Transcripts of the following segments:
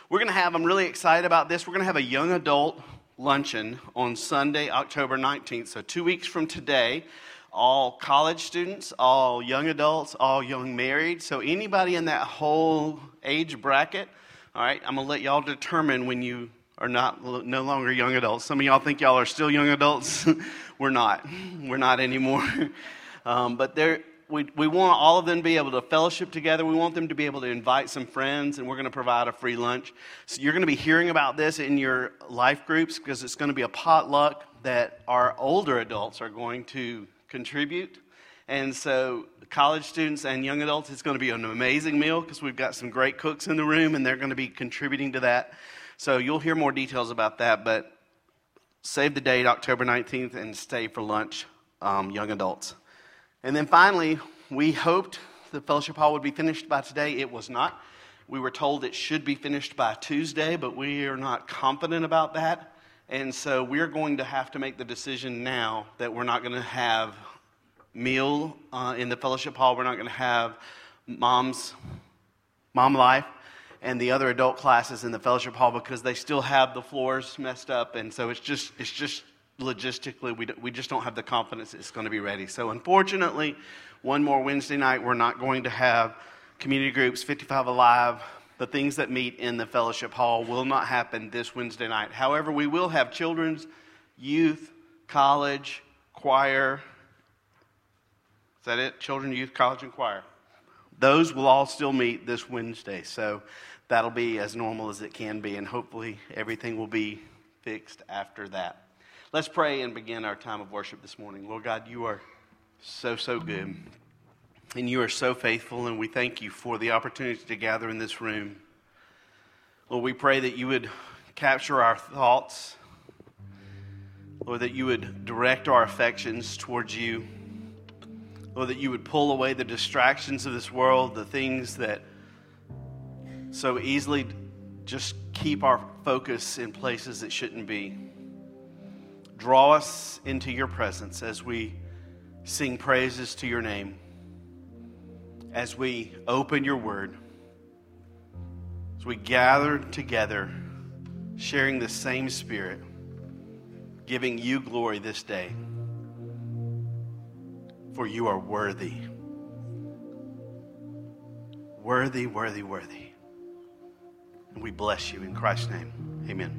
I'm really excited about this. We're going to have a young adult luncheon on Sunday, October 19th. So 2 weeks from today, all college students, all young adults, all young married. So anybody in that whole age bracket, all right, I'm going to let y'all determine when you are no longer young adults. Some of y'all think y'all are still young adults. We're not. We're not anymore. But we want all of them to be able to fellowship together. We want them to be able to invite some friends, and we're going to provide a free lunch. So you're going to be hearing about this in your life groups because it's going to be a potluck that our older adults are going to contribute. And so college students and young adults, it's going to be an amazing meal because we've got some great cooks in the room, and they're going to be contributing to that. So you'll hear more details about that, but save the date, October 19th, and stay for lunch, young adults. And then finally, we hoped the fellowship hall would be finished by today. It was not. We were told it should be finished by Tuesday, but we are not confident about that. And so we're going to have to make the decision now that we're not going to have meal in the fellowship hall. We're not going to have Mom Life and the other adult classes in the fellowship hall because they still have the floors messed up. And so it's just logistically, we just don't have the confidence it's going to be ready. So unfortunately, one more Wednesday night, we're not going to have community groups, 55 Alive. The things that meet in the fellowship hall will not happen this Wednesday night. However, we will have children's, youth, college, choir. Is that it? Children, youth, college, and choir. Those will all still meet this Wednesday. So that'll be as normal as it can be, and hopefully everything will be fixed after that. Let's pray and begin our time of worship this morning. Lord God, you are so good, and you are so faithful, and we thank you for the opportunity to gather in this room. Lord, we pray that you would capture our thoughts, Lord, that you would direct our affections towards you, Lord, that you would pull away the distractions of this world, the things that so easily just keep our focus in places it shouldn't be. Draw us into your presence as we sing praises to your name, as we open your word, as we gather together, sharing the same Spirit, giving you glory this day. For you are worthy. Worthy, worthy, worthy. And we bless you in Christ's name. Amen.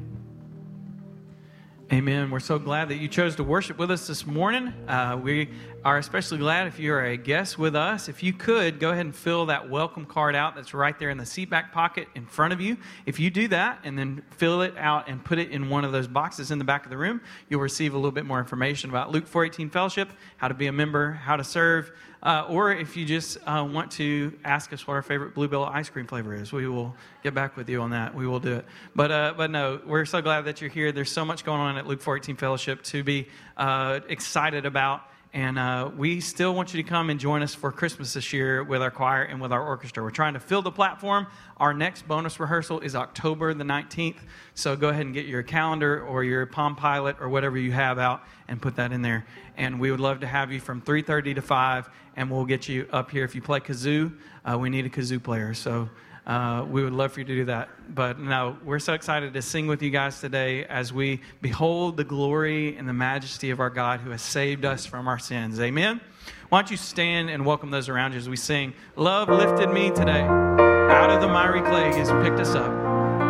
Amen. We're so glad that you chose to worship with us this morning. We are especially glad if you're a guest with us. If you could, go ahead and fill that welcome card out that's right there in the seat back pocket in front of you. If you do that and then fill it out and put it in one of those boxes in the back of the room, you'll receive a little bit more information about Luke 4:18 Fellowship, how to be a member, how to serve, or if you just want to ask us what our favorite Bluebell ice cream flavor is, we will get back with you on that. We will do it. But no, we're so glad that you're here. There's so much going on at Luke 4:18 Fellowship to be excited about. And we still want you to come and join us for Christmas this year with our choir and with our orchestra. We're trying to fill the platform. Our next bonus rehearsal is October the 19th. So go ahead and get your calendar or your Palm Pilot or whatever you have out and put that in there. And we would love to have you from 3:30 to 5, and we'll get you up here. If you play kazoo, we need a kazoo player. So we would love for you to do that. But no, we're so excited to sing with you guys today as we behold the glory and the majesty of our God who has saved us from our sins. Amen? Why don't you stand and welcome those around you as we sing, Love Lifted Me Today. Out of the miry clay has picked us up.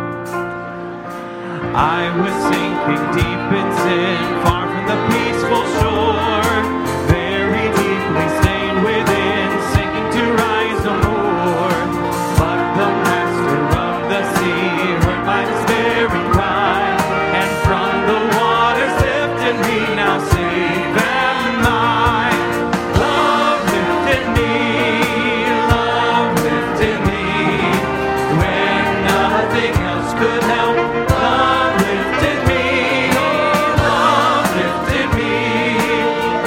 I was sinking deep in sin, far from the peaceful shore, very deeply stained within, sinking to rise no more. But the master of the sea heard my despairing cry, and from the waters lifted me, now safe and mine. Love lifted me, when nothing else could help. Love lifted me,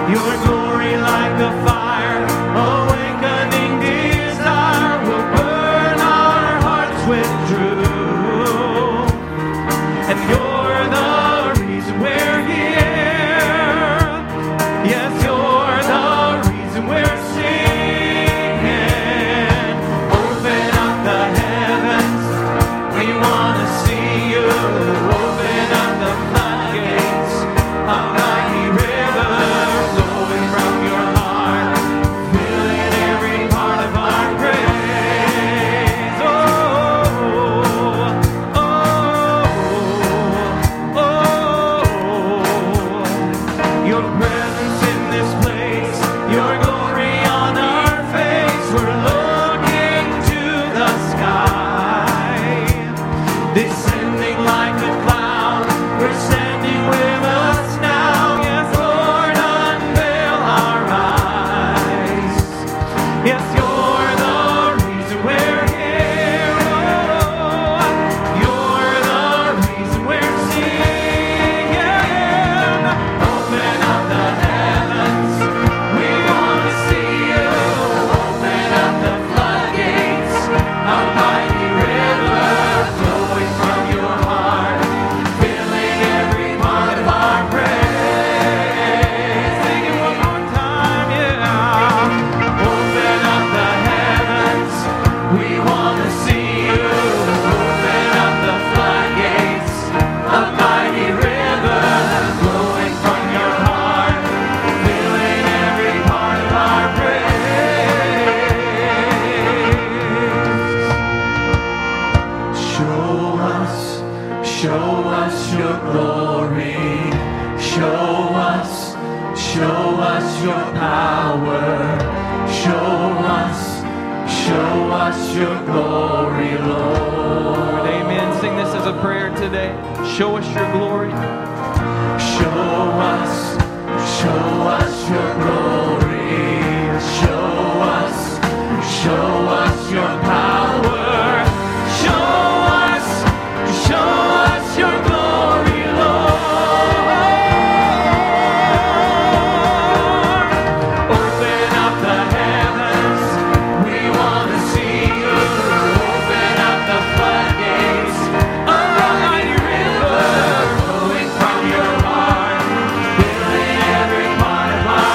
Your glory like a fire, awakening desire will burn our hearts with truth. And you're the reason we're here. Yes, you're the reason we're singing. Open up the heavens, we want to see you. Open up the floodgates, a mighty river flowing from your heart, filling every part of our praise. Oh, oh, oh, your presence in this place, your glory on our face. We're looking to the sky, descending like a cloud. We're standing with us now. Yes, Lord, unveil our eyes. Yes, you're the reason we're here. Oh, you're the reason we're singing. Open up the heavens, we want to see you. Open up the floodgates, a mighty river flowing from your heart, filling every part of our praise. Sing it one more time, yeah. Open up the heavens, we want to see you. Open up the floodgates, a mighty river flowing from your heart, filling every part of our praise. Show us your glory. Show us your power. Show us your glory, Lord. Amen. Sing this as a prayer today. Show us your glory. Show us your glory. Show us your power. Show us your glory, Lord. Open up the heavens, we want to see you. Open up the floodgates, a mighty river flowing from your heart, filling every part of our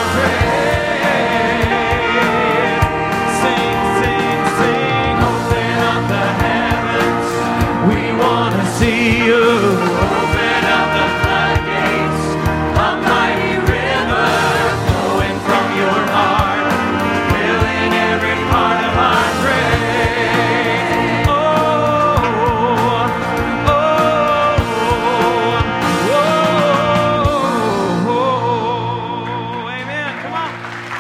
praise. Sing, sing, sing. Open up the heavens, we want to see you. Open up the floodgates, a mighty river flowing from your heart, filling every part of our praise. Oh, oh, oh, oh. Amen. Come on.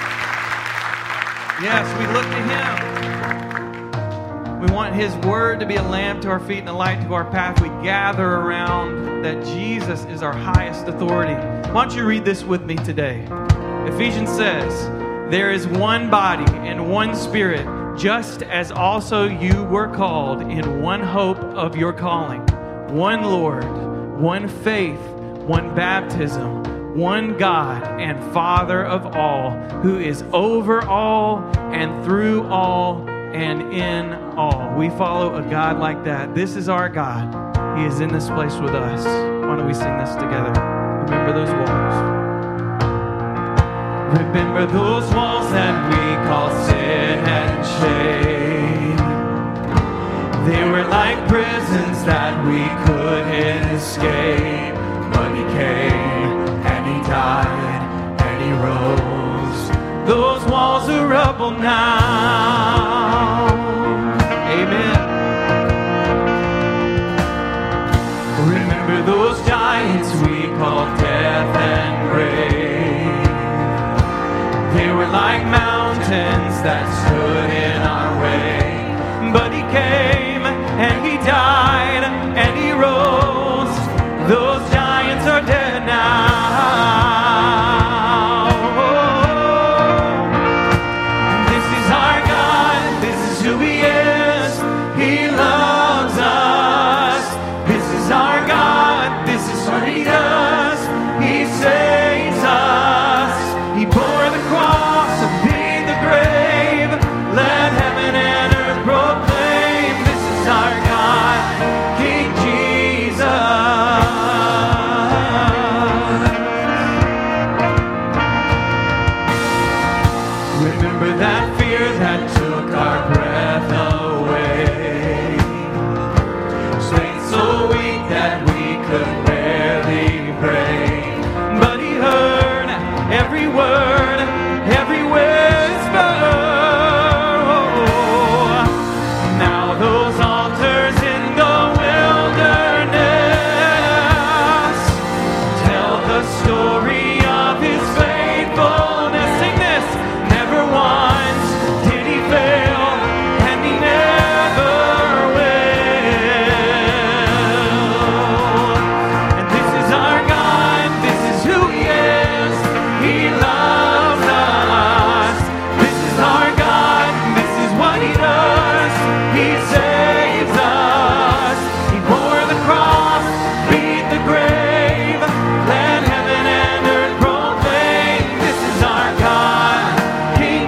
Yes, we look to Him. We want His word to be a lamp to our feet and a light to our path. We gather around that Jesus is our highest authority. Why don't you read this with me today? Ephesians says, there is one body and one spirit, just as also you were called in one hope of your calling. One Lord, one faith, one baptism, one God and Father of all, who is over all and through all and in all. We follow a God like that. This is our God. He is in this place with us. Why don't we sing this together? Remember those walls. Remember those walls that we call sin and shame. They were like prisons that we couldn't escape. But He came and He died and He rose. Those walls are rubble now. Amen. Remember those giants we called death and grave. They were like mountains that stood in our way. But He came and He died and He rose. Those giants are dead now. This is our God. This is who He is. He loves us. This is our God. This is what He does. He saves us. He that fear that took our breath away. Strength so weak that we could barely pray. But he heard every word, every whisper. Now those altars in the wilderness tell the story of his faithfulness. Sing this. Never once did he fail, and he never will. And this is our God, this is who he is. He loves us. This is our God, this is what he does. He saves us. He bore the cross, beat the grave, let heaven and earth proclaim. This is our God, King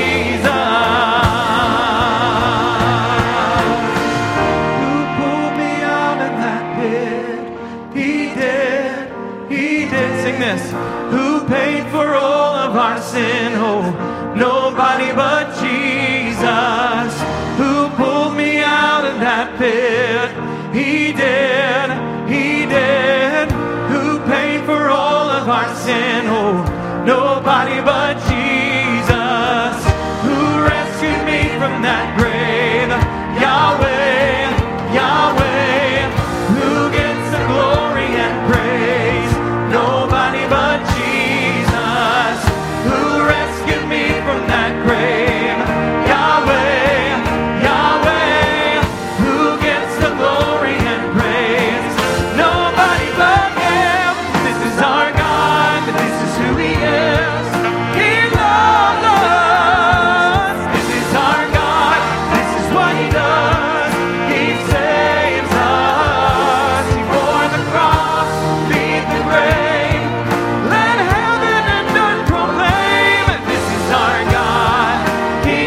Jesus. Who pulled me out of that pit? He did, he did. Sing this. Who paid for all of our sin? Oh, nobody but Jesus. Who pulled me out of that pit? He did, he did. Who paid for all of our sin? Oh, nobody but Jesus. Who rescued me from that grave? Yahweh, Yahweh. Who gets the glory and praise? Nobody but Jesus. Who rescued me from that grave? Yahweh, Yahweh. Who gets the glory and praise? Nobody but him. This is our God, this is who he is. He loves us. This is our God, this is what he does. He saves us. He bore the cross, beat the grave, let heaven and earth proclaim. This is our God, King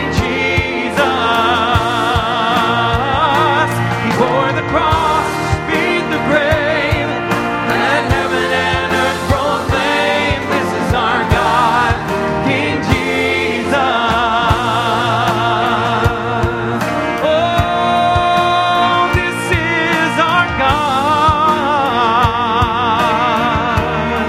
Jesus. He bore the cross, beat the grave, let heaven and earth proclaim. This is our God, King Jesus. Oh, this is our God.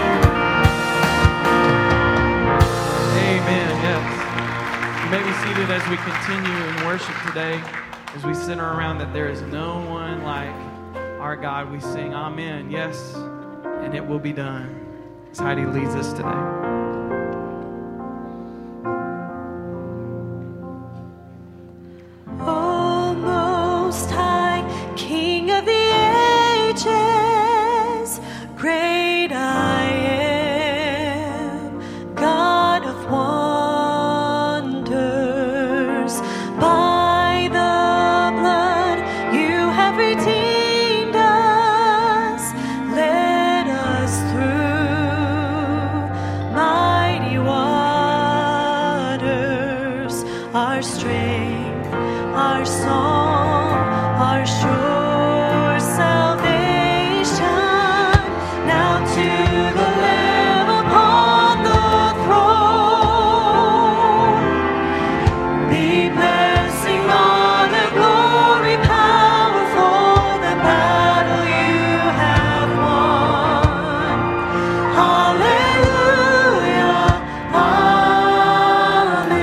Amen. Yes. You may be seated as we continue in worship today, as we center around that there is no one like our God. We sing amen, yes, and it will be done. As Heidi leads us today. O Most High, King of the ages, great I am, God of wonders. By the blood you have redeemed us, led us through mighty waters, our strength, our song, our sure salvation. Now to the Lamb upon the throne be blessing, honor, glory, power for the battle you have won. Hallelujah, amen.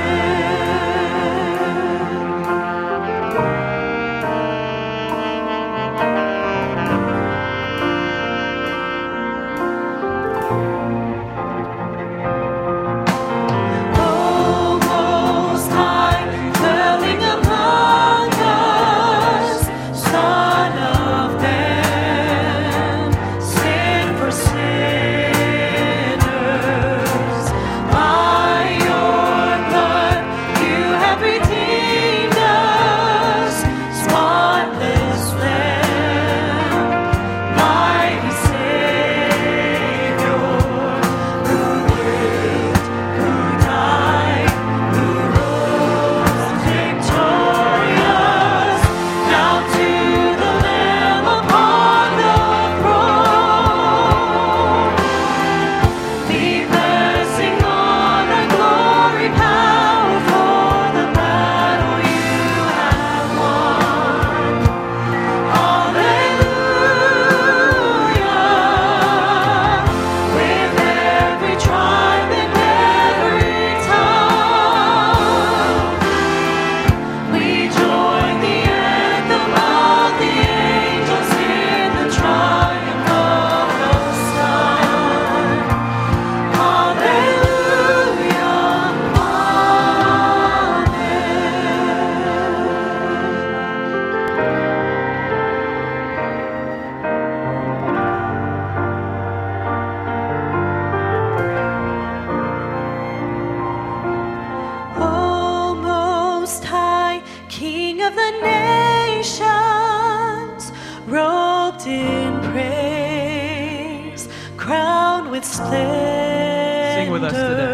splendor. Sing with us today.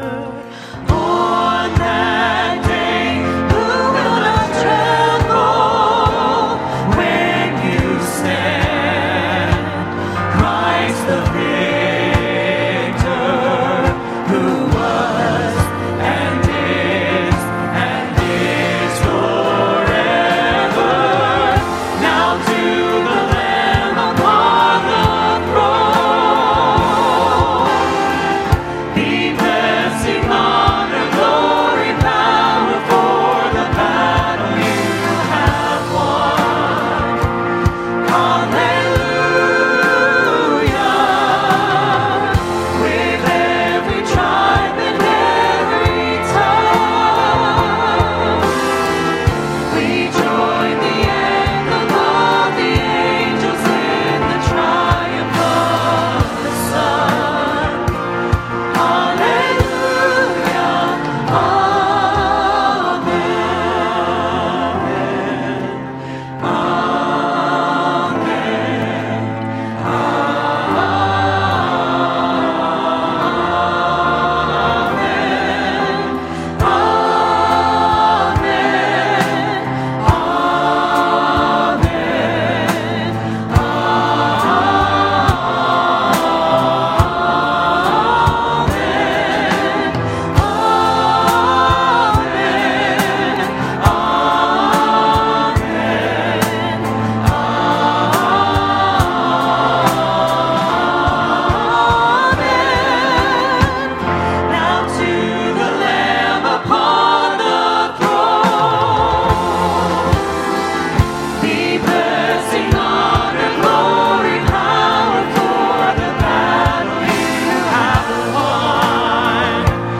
On that day, who will not tremble when you stand? Christ the victor, who was and is forever. Now to the Lamb upon the throne be blessing, honor, glory, power for the battle you have won. Hallelujah. With every tribe and every tongue, we join the anthem of the angels in the triumph of the Son. Hallelujah. Now to the Lamb upon the throne be blessing, honor, glory, power for the battle you have won.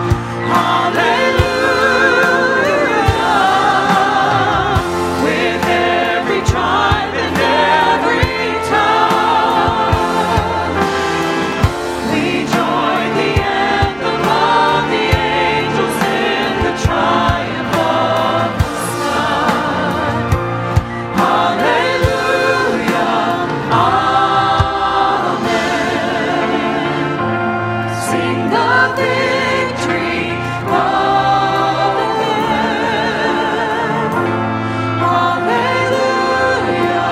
Hallelujah. With every tribe and every tongue, we join the anthem of the angels in the triumph of the Son. Hallelujah. Amen. Sing the victory of the Lamb. Hallelujah.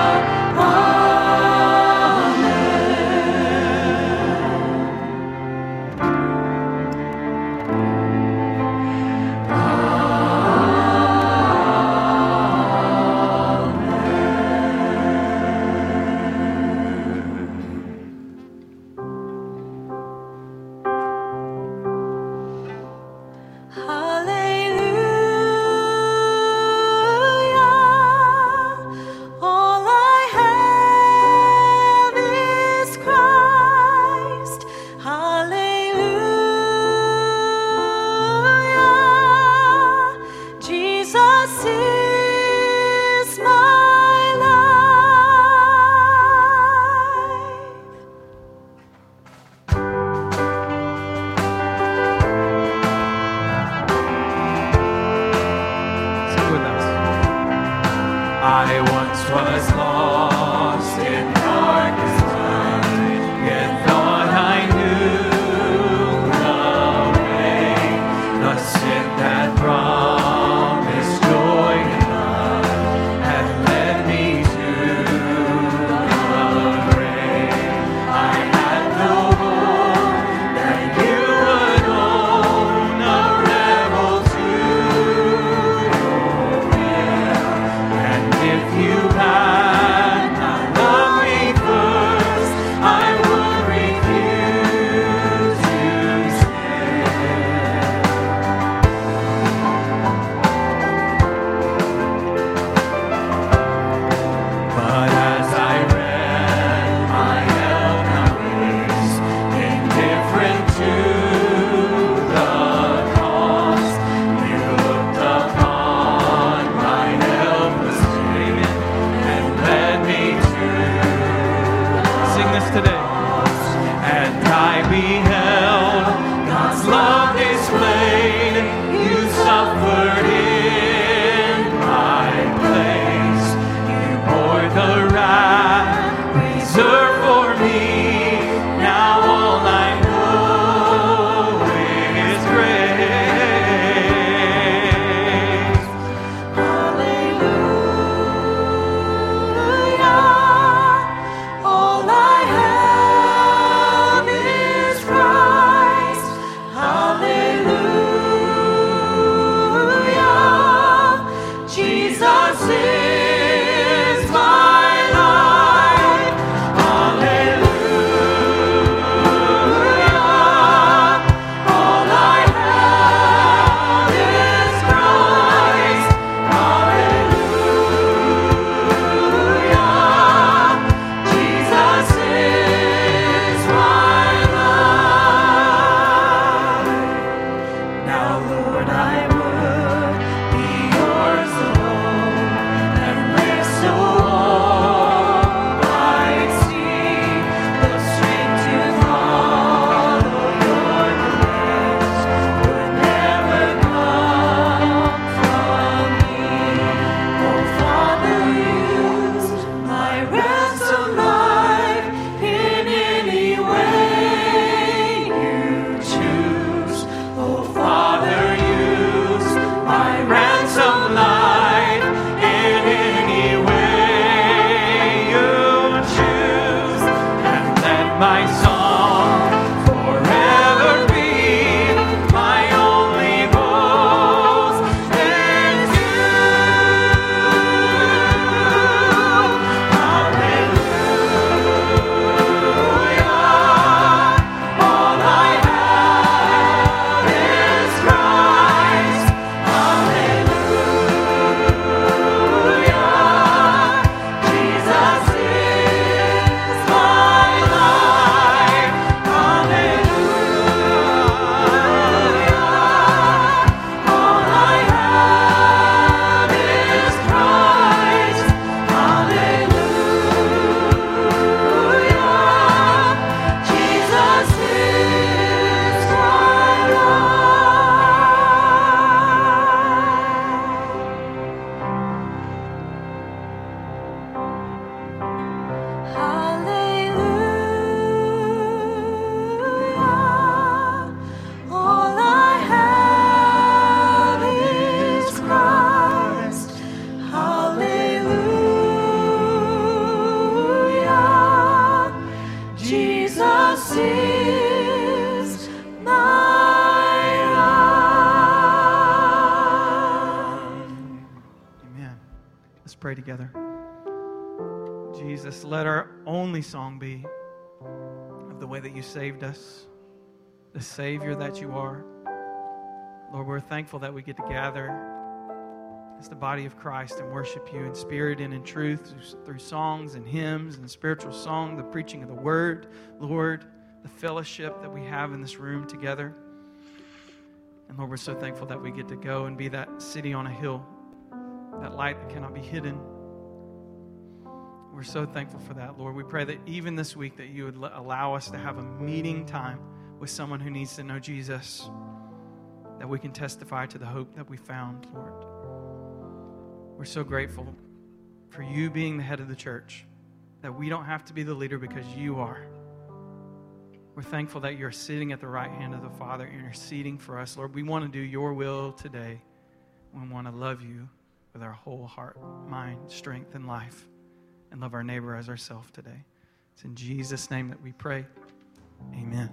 pray together. Jesus, let our only song be of the way that you saved us, the Savior that you are. Lord, we're thankful that we get to gather as the body of Christ and worship you in spirit and in truth through songs and hymns and spiritual song, the preaching of the word, Lord, the fellowship that we have in this room together. And Lord, we're so thankful that we get to go and be that city on a hill, that light that cannot be hidden. We're so thankful for that, Lord. We pray that even this week that you would allow us to have a meeting time with someone who needs to know Jesus, that we can testify to the hope that we found, Lord. We're so grateful for you being the head of the church, that we don't have to be the leader because you are. We're thankful that you're sitting at the right hand of the Father, interceding for us, Lord. We want to do your will today. We want to love you with our whole heart, mind, strength, and life, and love our neighbor as ourselves today. It's in Jesus' name that we pray. Amen.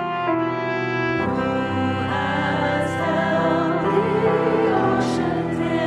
Who has held the ocean?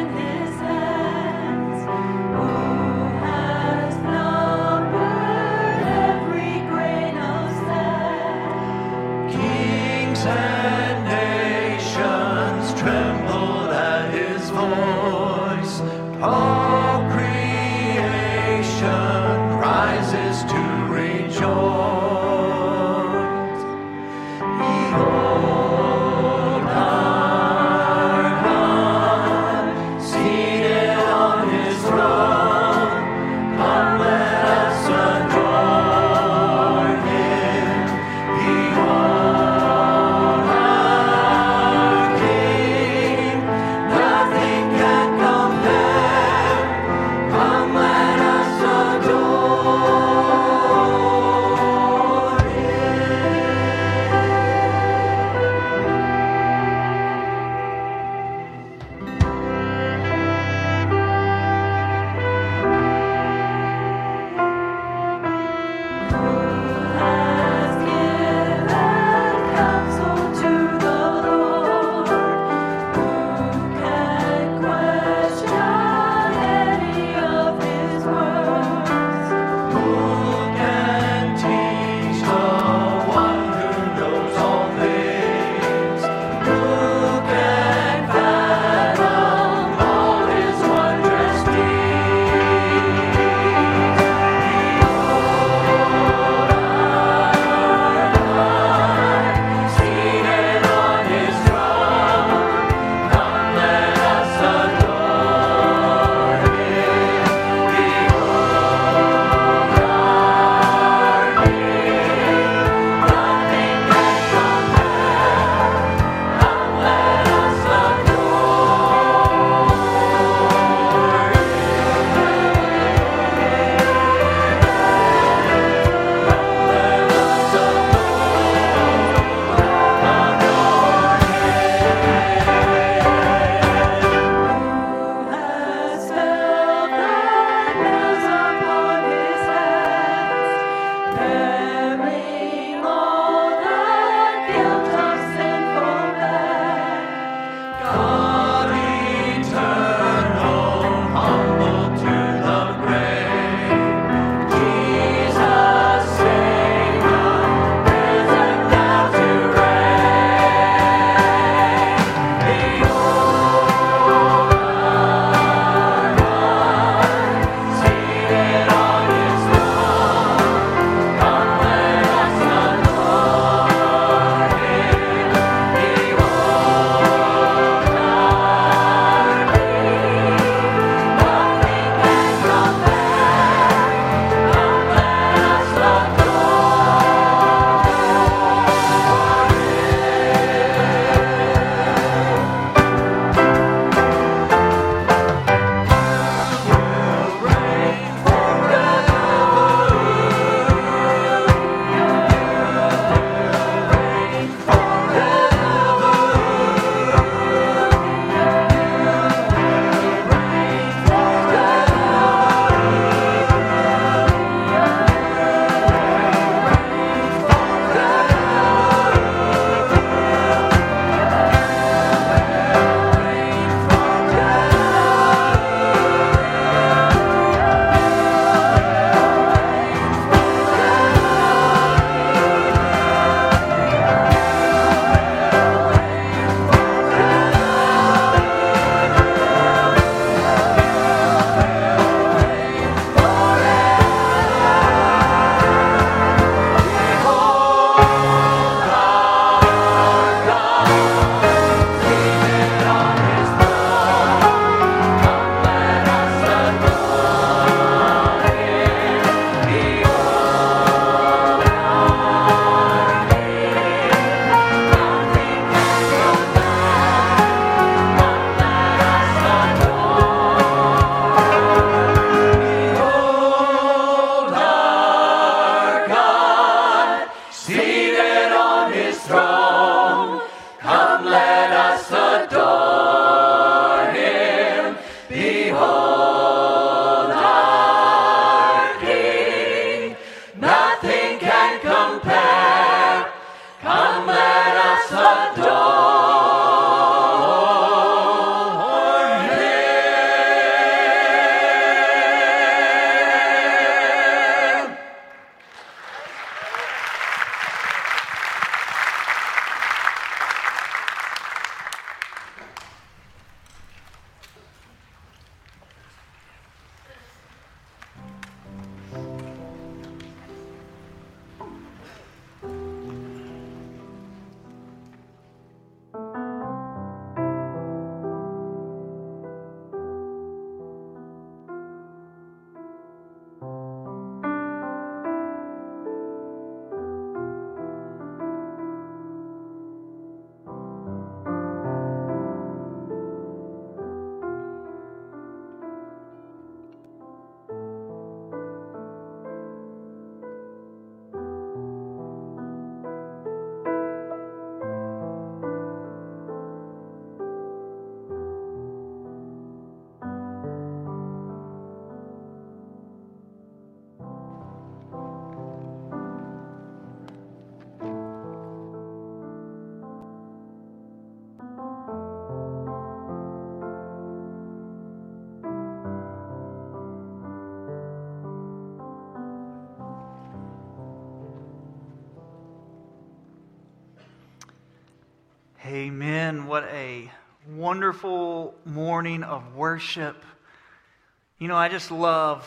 Amen. What a wonderful morning of worship. You know, I just love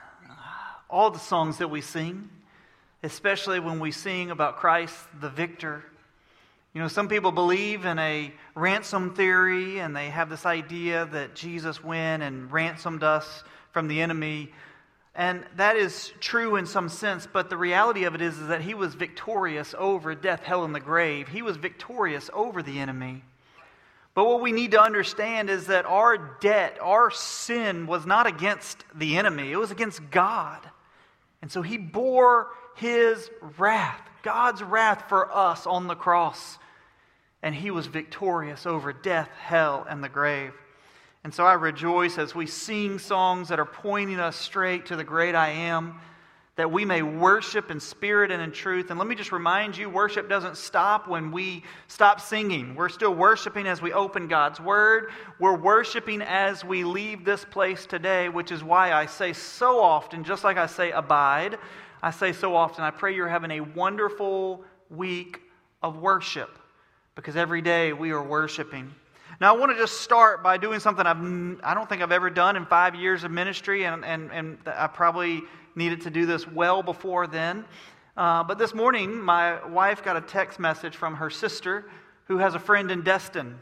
all the songs that we sing, especially when we sing about Christ the victor. You know, some people believe in a ransom theory, and they have this idea that Jesus went and ransomed us from the enemy. And that is true in some sense, but the reality of it is that he was victorious over death, hell, and the grave. He was victorious over the enemy. But what we need to understand is that our debt, our sin was not against the enemy. It was against God. And so he bore his wrath, God's wrath for us on the cross. And he was victorious over death, hell, and the grave. And so I rejoice as we sing songs that are pointing us straight to the great I am, that we may worship in spirit and in truth. And let me just remind you, worship doesn't stop when we stop singing. We're still worshiping as we open God's Word. We're worshiping as we leave this place today, which is why I say so often, just like I say abide, I say so often, I pray you're having a wonderful week of worship, because every day we are worshiping. Now, I want to just start by doing something I don't think I've ever done in 5 years of ministry, and I probably needed to do this well before then. But this morning, my wife got a text message from her sister who has a friend in Destin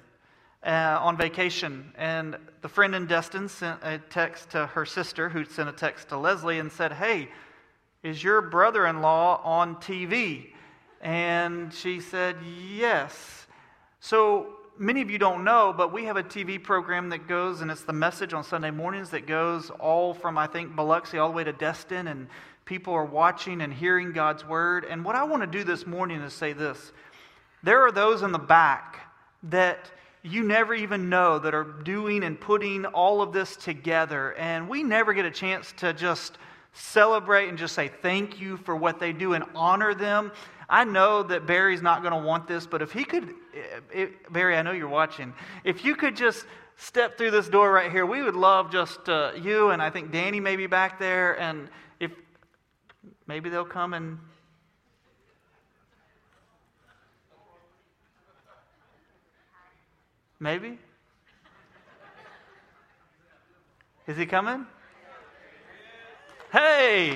on vacation. And the friend in Destin sent a text to her sister, who sent a text to Leslie and said, "Hey, is your brother-in-law on TV?" And she said, "Yes." So many of you don't know, but we have a TV program that goes, and it's The Message on Sunday mornings, that goes all from, I think, Biloxi all the way to Destin, and people are watching and hearing God's Word. And what I want to do this morning is say this. There are those in the back that you never even know that are doing and putting all of this together, and we never get a chance to just celebrate and just say thank you for what they do and honor them. I know that Barry's not going to want this, but if he could, Barry, I know you're watching. If you could just step through this door right here, we would love just you, and I think Danny may be back there, and if maybe they'll come and... Maybe? Is he coming? Hey!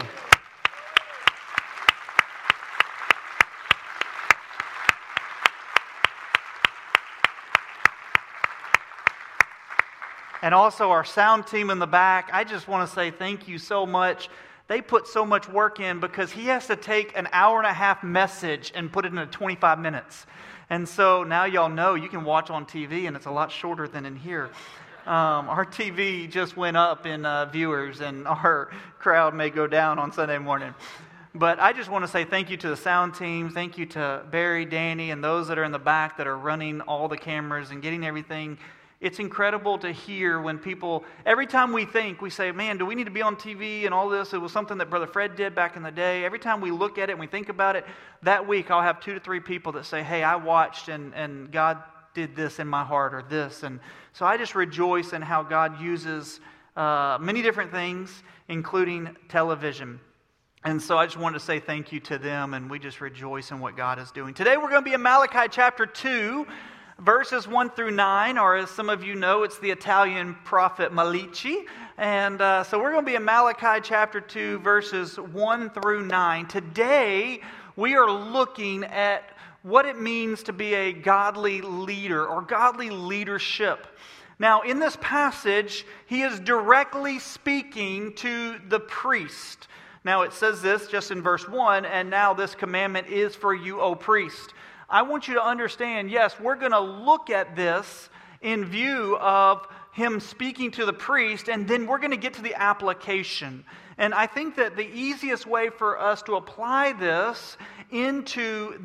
And also our sound team in the back, I just want to say thank you so much. They put so much work in, because he has to take an hour-and-a-half message and put it into 25 minutes. And so now y'all know you can watch on TV, and it's a lot shorter than in here. Our TV just went up in viewers, and our crowd may go down on Sunday morning. But I just want to say thank you to the sound team. Thank you to Barry, Danny, and those that are in the back that are running all the cameras and getting everything. It's incredible to hear when people, every time we say, man, do we need to be on TV and all this? It was something that Brother Fred did back in the day. Every time we look at it and we think about it, that week I'll have 2 to 3 people that say, hey, I watched and God did this in my heart, or this. And so I just rejoice in how God uses many different things, including television. And so I just wanted to say thank you to them, and we just rejoice in what God is doing. Today we're going to be in Malachi chapter 2, verses 1 through 9, or as some of you know, it's the Italian prophet Malici. And so we're going to be in Malachi chapter 2, verses 1 through 9. Today we are looking at what it means to be a godly leader or godly leadership. Now, in this passage, he is directly speaking to the priest. Now, it says this just in verse 1, and now this commandment is for you, O priest. I want you to understand, yes, we're going to look at this in view of him speaking to the priest, and then we're going to get to the application. And I think that the easiest way for us to apply this into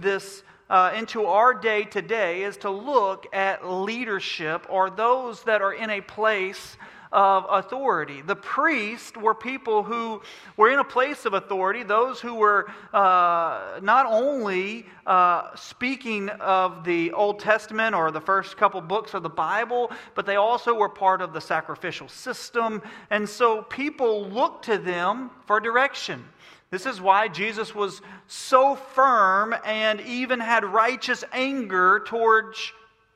our day today is to look at leadership, or those that are in a place of authority. The priests were people who were in a place of authority, those who were not only speaking of the Old Testament or the first couple books of the Bible, but they also were part of the sacrificial system. And so people looked to them for direction. This is why Jesus was so firm and even had righteous anger towards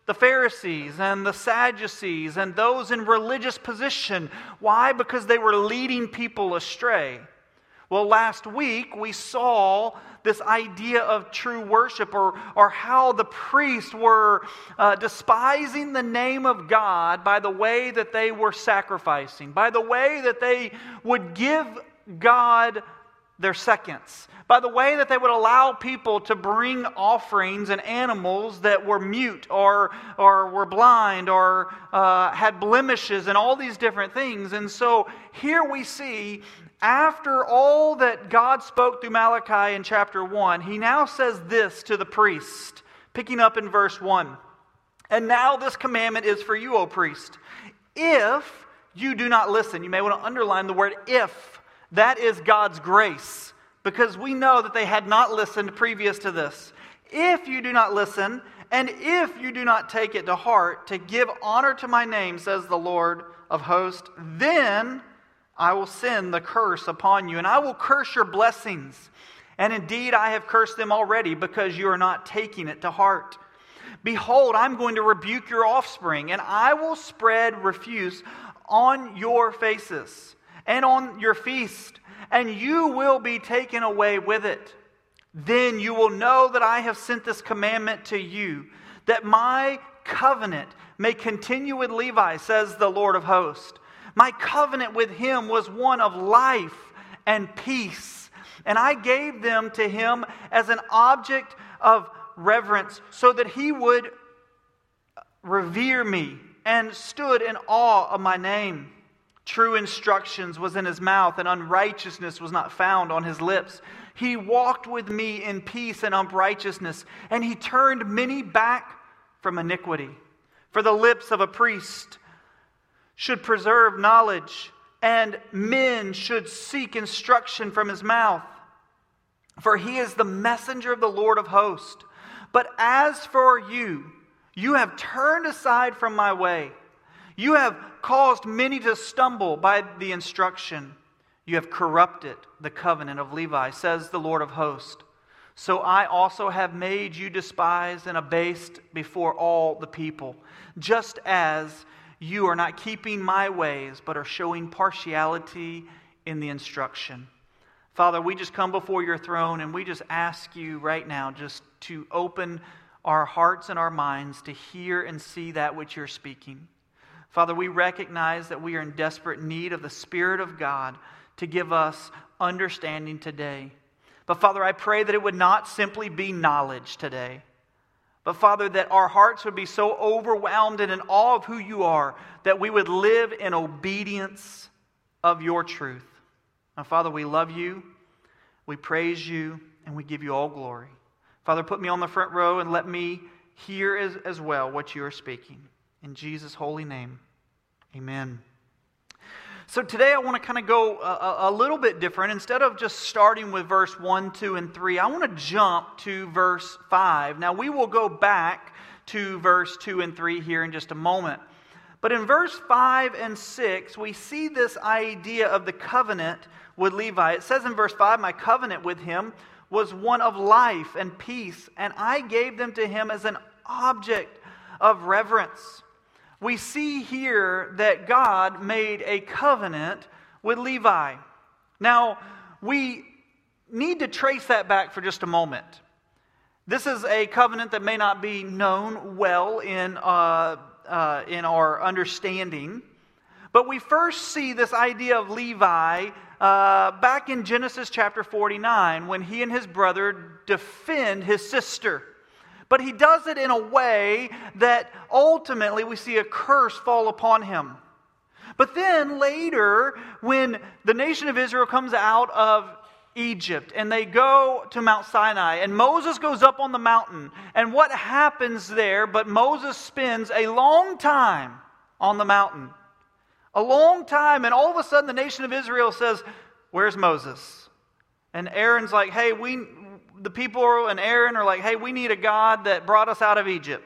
the Pharisees and the Sadducees and those in religious position. Why? Because they were leading people astray. Well, last week we saw this idea of true worship, or how the priests were despising the name of God by the way that they were sacrificing, by the way that they would give God their seconds, by the way that they would allow people to bring offerings and animals that were mute or were blind or had blemishes and all these different things. And so here we see, after all that God spoke through Malachi in chapter 1, he now says this to the priest, picking up in verse 1. And now this commandment is for you, O priest. If you do not listen, you may want to underline the word if. That is God's grace, because we know that they had not listened previous to this. If you do not listen, and if you do not take it to heart to give honor to my name, says the Lord of hosts, then I will send the curse upon you, and I will curse your blessings. And indeed, I have cursed them already, because you are not taking it to heart. Behold, I'm going to rebuke your offspring, and I will spread refuse on your faces and on your feast, and you will be taken away with it. Then you will know that I have sent this commandment to you, that my covenant may continue with Levi, says the Lord of hosts. My covenant with him was one of life and peace, and I gave them to him as an object of reverence, so that he would revere me and stood in awe of my name. True instructions was in his mouth, and unrighteousness was not found on his lips. He walked with me in peace and uprightness, and he turned many back from iniquity. For the lips of a priest should preserve knowledge, and men should seek instruction from his mouth. For he is the messenger of the Lord of hosts. But as for you, you have turned aside from my way. You have caused many to stumble by the instruction. You have corrupted the covenant of Levi, says the Lord of hosts. So I also have made you despised and abased before all the people, just as you are not keeping my ways, but are showing partiality in the instruction. Father, we just come before your throne, and we just ask you right now just to open our hearts and our minds to hear and see that which you're speaking. Father, we recognize that we are in desperate need of the Spirit of God to give us understanding today. But Father, I pray that it would not simply be knowledge today, but Father, that our hearts would be so overwhelmed and in awe of who you are, that we would live in obedience of your truth. Now, Father, we love you, we praise you, and we give you all glory. Father, put me on the front row and let me hear as well what you are speaking. In Jesus' holy name, amen. So today I want to kind of go a little bit different. Instead of just starting with verse 1, 2, and 3, I want to jump to verse 5. Now we will go back to verse 2 and 3 here in just a moment. But in verse 5 and 6, we see this idea of the covenant with Levi. It says in verse 5, my covenant with him was one of life and peace, and I gave them to him as an object of reverence. We see here that God made a covenant with Levi. Now, we need to trace that back for just a moment. This is a covenant that may not be known well in our understanding, but we first see this idea of Levi back in Genesis chapter 49, when he and his brother defend his sister. But he does it in a way that ultimately we see a curse fall upon him. But then later, when the nation of Israel comes out of Egypt and they go to Mount Sinai, and Moses goes up on the mountain, and what happens there? But Moses spends a long time on the mountain. A long time, and all of a sudden the nation of Israel says, where's Moses? And Aaron's like, hey, the people and Aaron are like, hey, we need a God that brought us out of Egypt.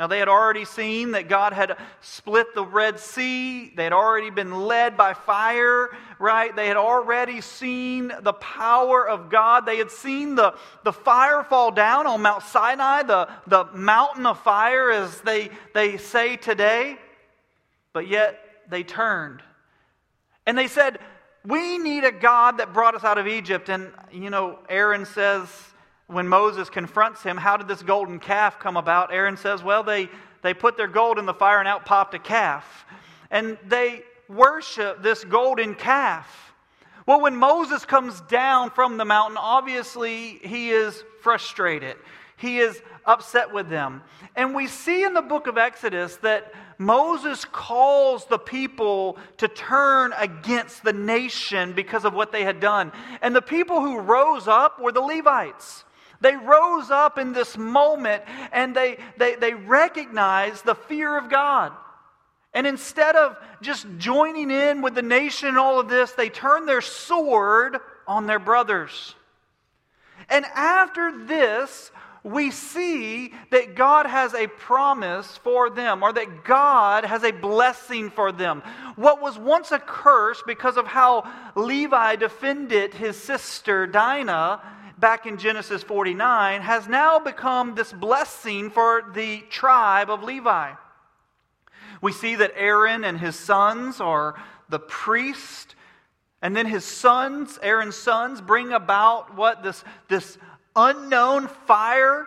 Now, they had already seen that God had split the Red Sea. They had already been led by fire, right? They had already seen the power of God. They had seen the fire fall down on Mount Sinai, the mountain of fire, as they say today. But yet, they turned. And they said, we need a God that brought us out of Egypt. And, Aaron says, when Moses confronts him, how did this golden calf come about? Aaron says, well, they put their gold in the fire and out popped a calf. And they worship this golden calf. Well, when Moses comes down from the mountain, obviously he is frustrated. He is upset with them. And we see in the book of Exodus that Moses calls the people to turn against the nation because of what they had done. And the people who rose up were the Levites. They rose up in this moment and they recognized the fear of God. And instead of just joining in with the nation and all of this, they turned their sword on their brothers. And after this, we see that God has a promise for them, or that God has a blessing for them. What was once a curse because of how Levi defended his sister Dinah back in Genesis 49 has now become this blessing for the tribe of Levi. We see that Aaron and his sons are the priest, and then his sons, Aaron's sons, bring about this unknown fire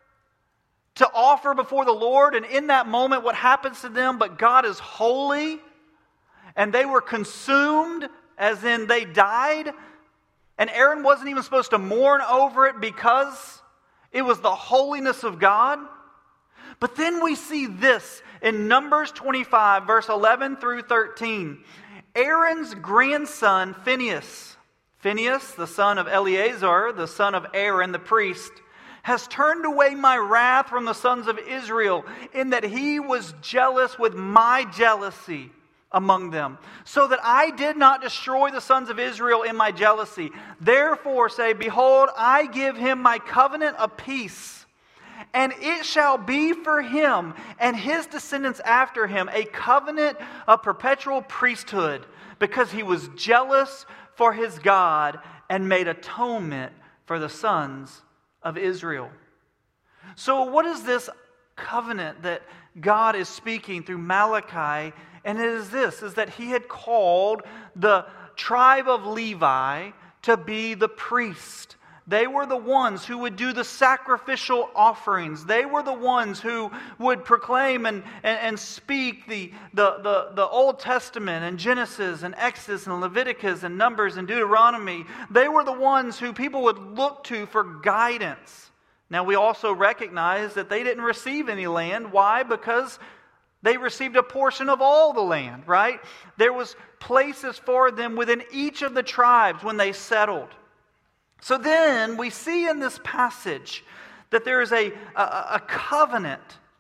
to offer before the Lord. And in that moment, what happens to them? But God is holy, and they were consumed, as in they died. And Aaron wasn't even supposed to mourn over it because it was the holiness of God. But then we see this in Numbers 25, verse 11 through 13. Aaron's grandson, Phinehas, the son of Eleazar, the son of Aaron, the priest, has turned away my wrath from the sons of Israel, in that he was jealous with my jealousy among them, so that I did not destroy the sons of Israel in my jealousy. Therefore say, behold, I give him my covenant of peace, and it shall be for him and his descendants after him a covenant of perpetual priesthood, because he was jealous for his God and made atonement for the sons of Israel. So what is this covenant that God is speaking through Malachi? And it is this, is that he had called the tribe of Levi to be the priest. They were the ones who would do the sacrificial offerings. They were the ones who would proclaim and speak the Old Testament and Genesis and Exodus and Leviticus and Numbers and Deuteronomy. They were the ones who people would look to for guidance. Now we also recognize that they didn't receive any land. Why? Because they received a portion of all the land, right? There was places for them within each of the tribes when they settled. So then we see in this passage that there is a covenant.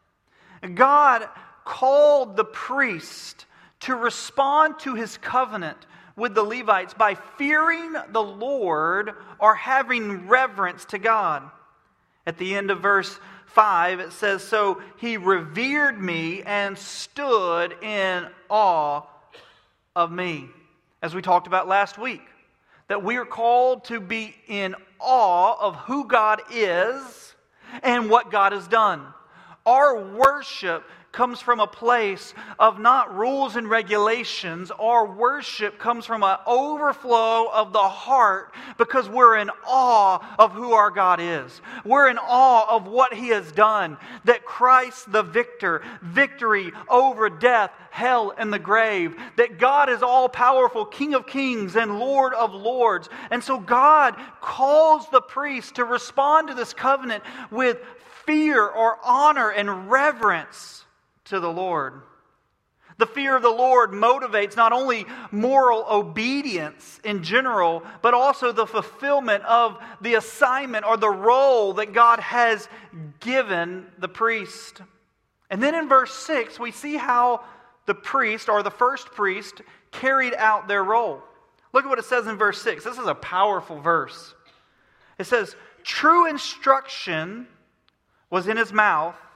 God called the priest to respond to his covenant with the Levites by fearing the Lord or having reverence to God. At the end of verse 5, it says, so he revered me and stood in awe of me. As we talked about last week, that we are called to be in awe of who God is and what God has done. Our worship comes from a place of not rules and regulations. Our worship comes from an overflow of the heart because we're in awe of who our God is. We're in awe of what He has done. That Christ the victory over death, hell, and the grave. That God is all-powerful, King of kings and Lord of lords. And so God calls the priest to respond to this covenant with fear or honor and reverence to the Lord. The fear of the Lord motivates not only moral obedience in general, but also the fulfillment of the assignment or the role that God has given the priest. And then in verse 6, we see how the priest, or the first priest, carried out their role. Look at what it says in verse 6. This is a powerful verse. It says, true instruction was in his mouth,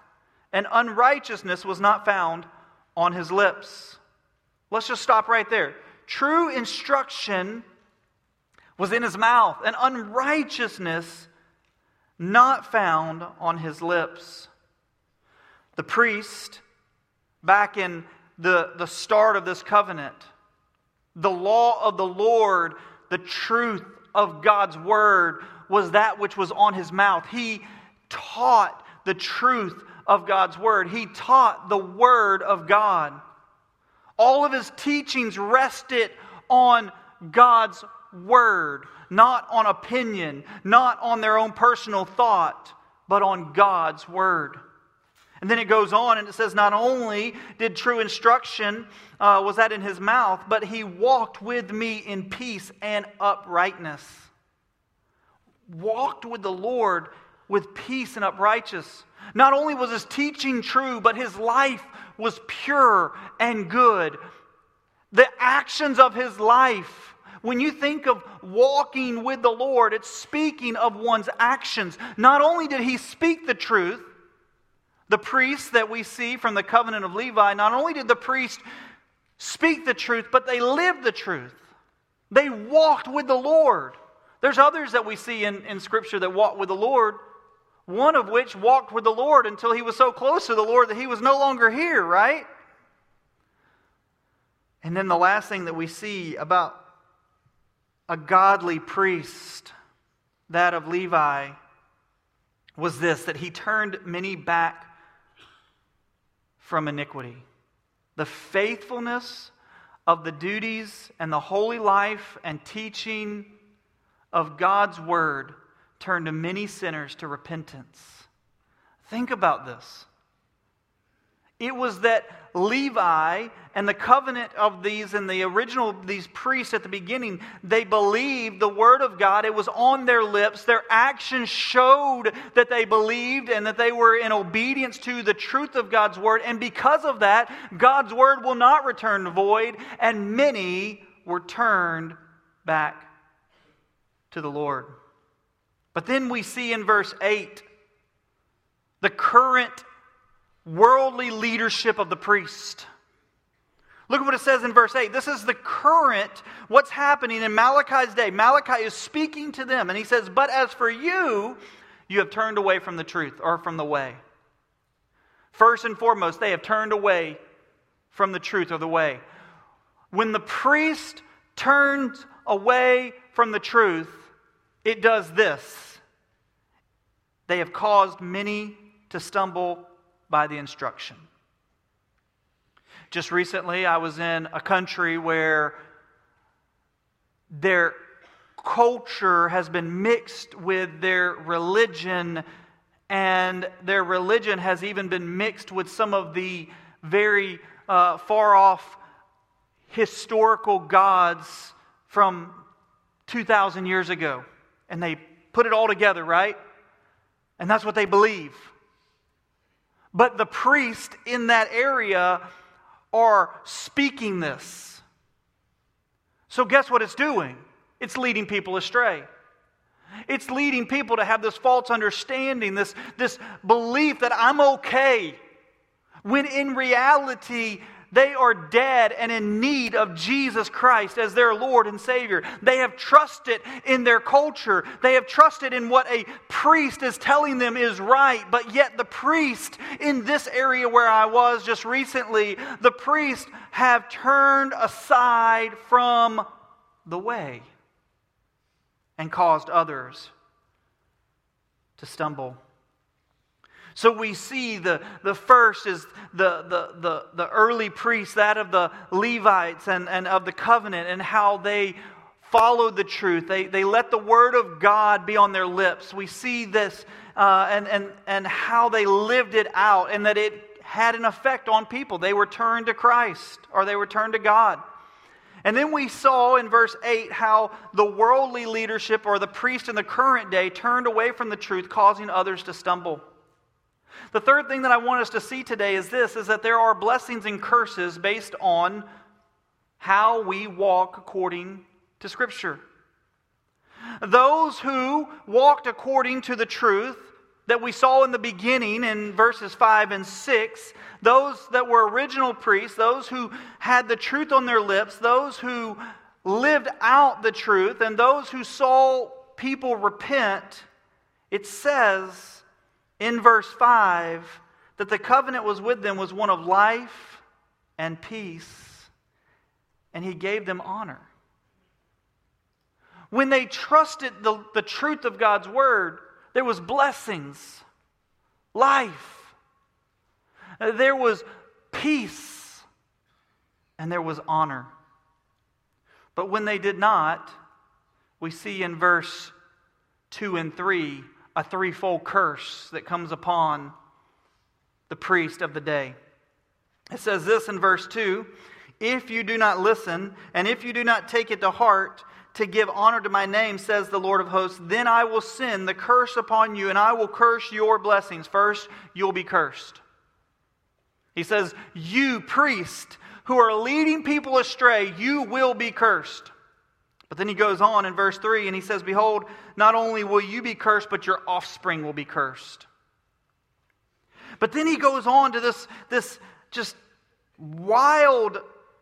and unrighteousness was not found on his lips. Let's just stop right there. True instruction was in his mouth, and unrighteousness not found on his lips. The priest, back in the start of this covenant, the law of the Lord, the truth of God's word, was that which was on his mouth. He taught the truth of God's word. He taught the word of God. All of his teachings rested on God's word, not on opinion, not on their own personal thought, but on God's word. And then it goes on and it says, not only did true instruction, was that in his mouth, but he walked with me in peace and uprightness. Walked with the Lord with peace and uprightness. Not only was his teaching true, but his life was pure and good. The actions of his life, when you think of walking with the Lord, it's speaking of one's actions. Not only did he speak the truth, the priests that we see from the covenant of Levi, not only did the priest speak the truth, but they lived the truth. They walked with the Lord. There's others that we see in Scripture that walked with the Lord, one of which walked with the Lord until he was so close to the Lord that he was no longer here, right? And then the last thing that we see about a godly priest, that of Levi, was this, that he turned many back from iniquity. The faithfulness of the duties and the holy life and teaching of God's word turned many sinners to repentance. Think about this. It was that Levi and the covenant of these and the original, these priests at the beginning, they believed the word of God. It was on their lips. Their actions showed that they believed and that they were in obedience to the truth of God's word. And because of that, God's word will not return void, and many were turned back to the Lord. But then we see in verse 8 the current worldly leadership of the priest. Look at what it says in verse 8. This is the current, what's happening in Malachi's day. Malachi is speaking to them, and he says, but as for you, you have turned away from the truth, or from the way. First and foremost, they have turned away from the truth or the way. When the priest turns away from the truth, it does this. They have caused many to stumble by the instruction. Just recently, I was in a country where their culture has been mixed with their religion, and their religion has even been mixed with some of the very far-off historical gods from 2,000 years ago. And they put it all together, right? And that's what they believe. But the priests in that area are speaking this. So guess what it's doing? It's leading people astray. It's leading people to have this false understanding, this belief that I'm okay, when in reality they are dead and in need of Jesus Christ as their Lord and Savior. They have trusted in their culture. They have trusted in what a priest is telling them is right. But yet the priest in this area where I was just recently, the priests have turned aside from the way and caused others to stumble. So we see the first is the early priests, that of the Levites and of the covenant, and how they followed the truth. They let the word of God be on their lips. We see this and how they lived it out, and that it had an effect on people. They were turned to Christ, or they were turned to God. And then we saw in verse 8 how the worldly leadership, or the priest in the current day, turned away from the truth, causing others to stumble. The third thing that I want us to see today is this, is that there are blessings and curses based on how we walk according to Scripture. Those who walked according to the truth, that we saw in the beginning in verses 5 and 6, those that were original priests, those who had the truth on their lips, those who lived out the truth, and those who saw people repent, it says in verse 5 that the covenant was with them was one of life and peace, and He gave them honor. When they trusted the truth of God's Word, there was blessings, life, there was peace, and there was honor. But when they did not, we see in verse 2 and 3 a threefold curse that comes upon the priest of the day. It says this in verse 2, "If you do not listen, and if you do not take it to heart, to give honor to my name, says the Lord of hosts, then I will send the curse upon you, and I will curse your blessings. First, you'll be cursed." He says, you priest who are leading people astray, you will be cursed. But then he goes on in verse 3, and he says, "Behold, not only will you be cursed, but your offspring will be cursed." But then he goes on to this just wild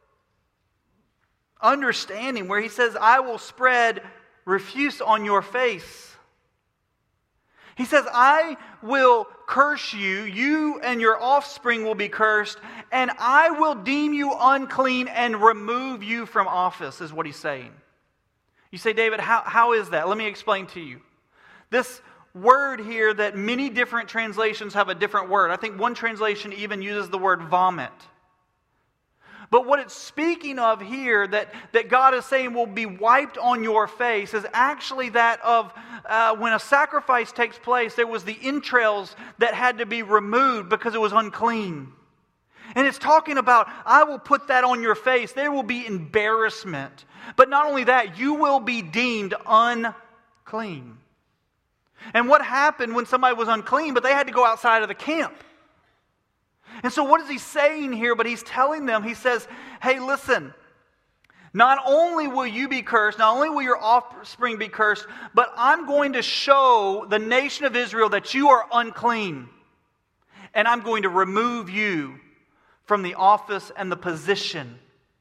understanding where he says, "I will spread refuse on your face." He says, "I will curse you, you and your offspring will be cursed, and I will deem you unclean and remove you from office," is what he's saying. You say, "David, how is that?" Let me explain to you. This word here that many different translations have a different word. I think one translation even uses the word vomit. But what it's speaking of here that God is saying will be wiped on your face is actually that of when a sacrifice takes place, there was the entrails that had to be removed because it was unclean. And it's talking about, I will put that on your face. There will be embarrassment. But not only that, you will be deemed unclean. And what happened when somebody was unclean, but they had to go outside of the camp? And so what is he saying here? But he's telling them, he says, hey, listen, not only will you be cursed, not only will your offspring be cursed, but I'm going to show the nation of Israel that you are unclean. And I'm going to remove you from the office and the position.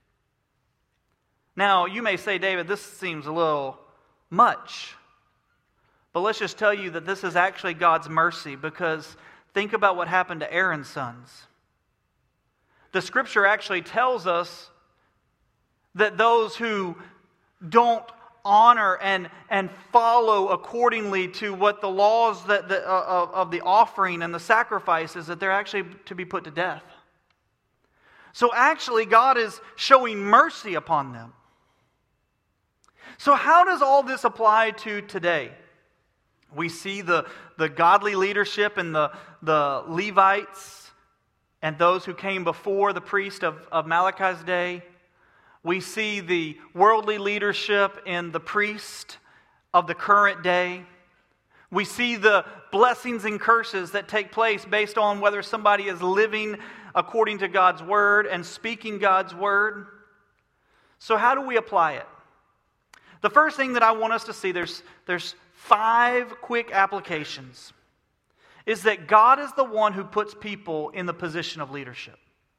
Now, you may say, "David, this seems a little much." But let's just tell you that this is actually God's mercy, because think about what happened to Aaron's sons. The Scripture actually tells us that those who don't honor and follow accordingly to what the laws of the offering and the sacrifices, that they're actually to be put to death. So actually, God is showing mercy upon them. So how does all this apply to today? We see the godly leadership in the Levites and those who came before the priest of Malachi's day. We see the worldly leadership in the priest of the current day. We see the blessings and curses that take place based on whether somebody is living according to God's word and speaking God's word. So how do we apply it? The first thing that I want us to see, there's 5 quick applications, is that God is the one who puts people in the position of leadership.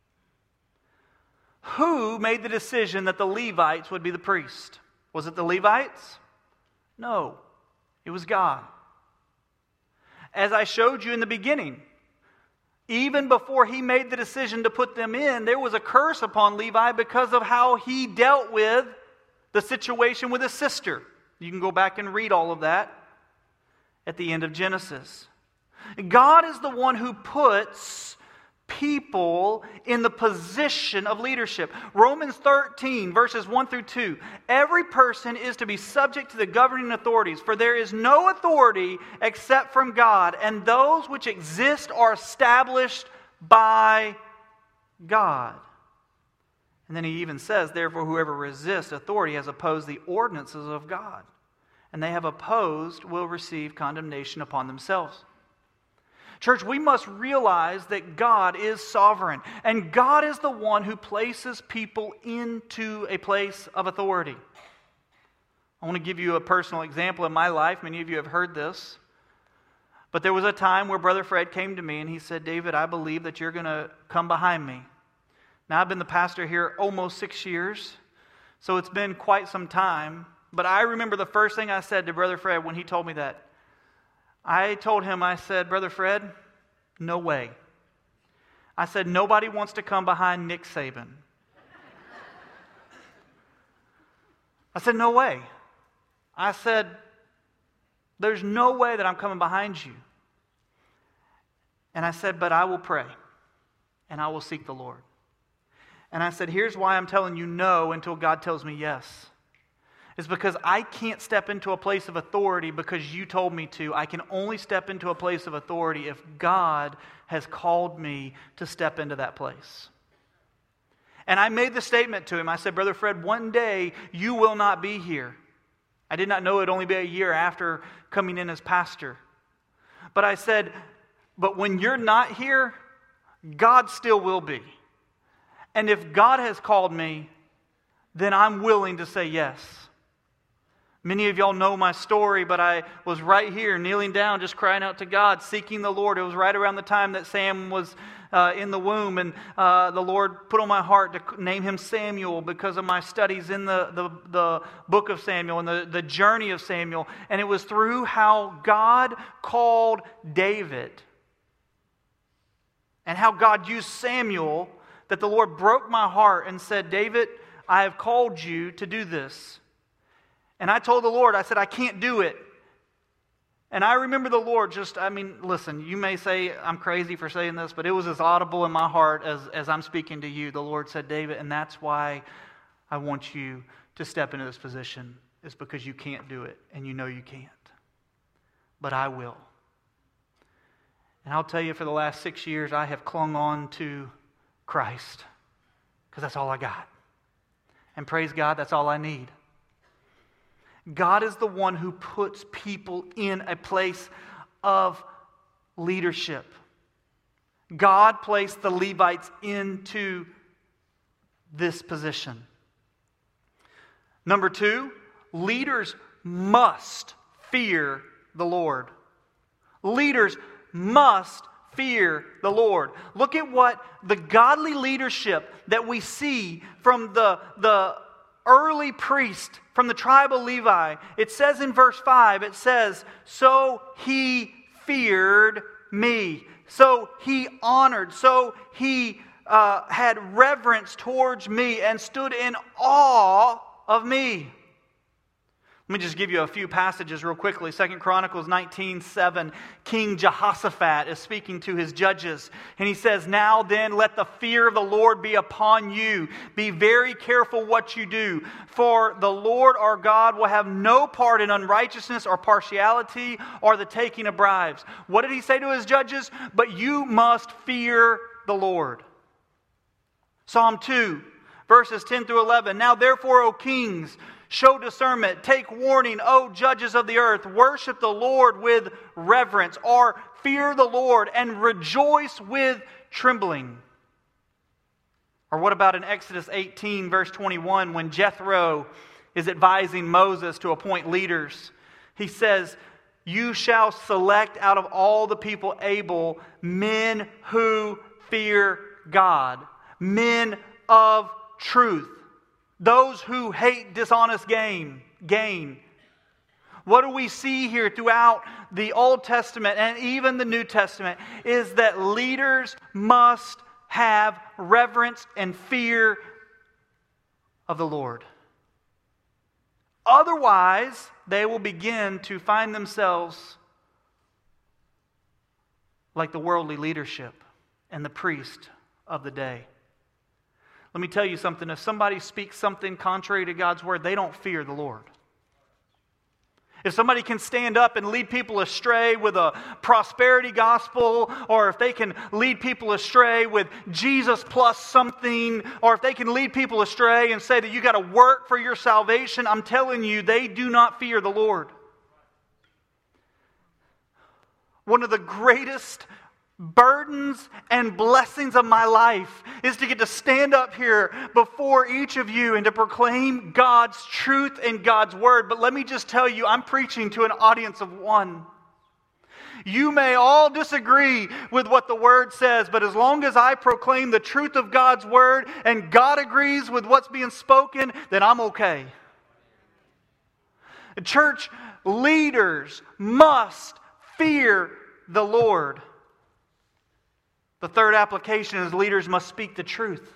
Who made the decision that the Levites would be the priest? Was it the Levites? No, it was God. As I showed you in the beginning, even before He made the decision to put them in, there was a curse upon Levi because of how he dealt with the situation with his sister. You can go back and read all of that at the end of Genesis. God is the one who puts people in the position of leadership. Romans 13, verses 1 through 2. Every person is to be subject to the governing authorities, for there is no authority except from God, and those which exist are established by God. And then he even says, therefore, whoever resists authority has opposed the ordinances of God, and they have opposed will receive condemnation upon themselves. Church, we must realize that God is sovereign, and God is the one who places people into a place of authority. I want to give you a personal example in my life. Many of you have heard this. But there was a time where Brother Fred came to me and he said, David, I believe that you're going to come behind me. Now, I've been the pastor here almost 6 years, so it's been quite some time. But I remember the first thing I said to Brother Fred when he told me that. I told him, I said, Brother Fred, no way. I said, nobody wants to come behind Nick Saban. I said, no way. I said, there's no way that I'm coming behind you. And I said, but I will pray, and I will seek the Lord. And I said, here's why I'm telling you no until God tells me yes. It's because I can't step into a place of authority because you told me to. I can only step into a place of authority if God has called me to step into that place. And I made the statement to him. I said, Brother Fred, one day you will not be here. I did not know it would only be a year after coming in as pastor. But I said, but when you're not here, God still will be. And if God has called me, then I'm willing to say yes. Many of y'all know my story, but I was right here, kneeling down, just crying out to God, seeking the Lord. It was right around the time that Sam was in the womb, and the Lord put on my heart to name him Samuel because of my studies in the book of Samuel and the journey of Samuel. And it was through how God called David and how God used Samuel that the Lord broke my heart and said, David, I have called you to do this. And I told the Lord, I said, I can't do it. And I remember the Lord listen, you may say I'm crazy for saying this, but it was as audible in my heart as I'm speaking to you. The Lord said, David, and that's why I want you to step into this position. It's because you can't do it, and you know you can't. But I will. And I'll tell you, for the last 6 years, I have clung on to Christ, because that's all I got. And praise God, that's all I need. God is the one who puts people in a place of leadership. God placed the Levites into this position. Number 2, leaders must fear the Lord. Leaders must fear the Lord. Look at what the godly leadership that we see from the early priest from the tribe of Levi. It says in verse 5, it says, so he feared me. So he honored. So he had reverence towards me and stood in awe of me. Let me just give you a few passages real quickly. 2 Chronicles 19:7. King Jehoshaphat is speaking to his judges. And he says, now then, let the fear of the Lord be upon you. Be very careful what you do. For the Lord our God will have no part in unrighteousness or partiality or the taking of bribes. What did he say to his judges? But you must fear the Lord. Psalm 2, verses 10 through 11. Now therefore, O kings, show discernment, take warning, O judges of the earth. Worship the Lord with reverence, or fear the Lord and rejoice with trembling. Or what about in Exodus 18, verse 21, when Jethro is advising Moses to appoint leaders? He says, you shall select out of all the people able men who fear God, men of truth. Those who hate dishonest gain. What do we see here throughout the Old Testament and even the New Testament is that leaders must have reverence and fear of the Lord. Otherwise, they will begin to find themselves like the worldly leadership and the priest of the day. Let me tell you something. If somebody speaks something contrary to God's word, they don't fear the Lord. If somebody can stand up and lead people astray with a prosperity gospel, or if they can lead people astray with Jesus plus something, or if they can lead people astray and say that you got to work for your salvation, I'm telling you, they do not fear the Lord. One of the greatest burdens and blessings of my life is to get to stand up here before each of you and to proclaim God's truth and God's word. But let me just tell you, I'm preaching to an audience of one. You may all disagree with what the Word says, but as long as I proclaim the truth of God's Word and God agrees with what's being spoken, then I'm okay. Church leaders must fear the Lord. The third application is leaders must speak the truth.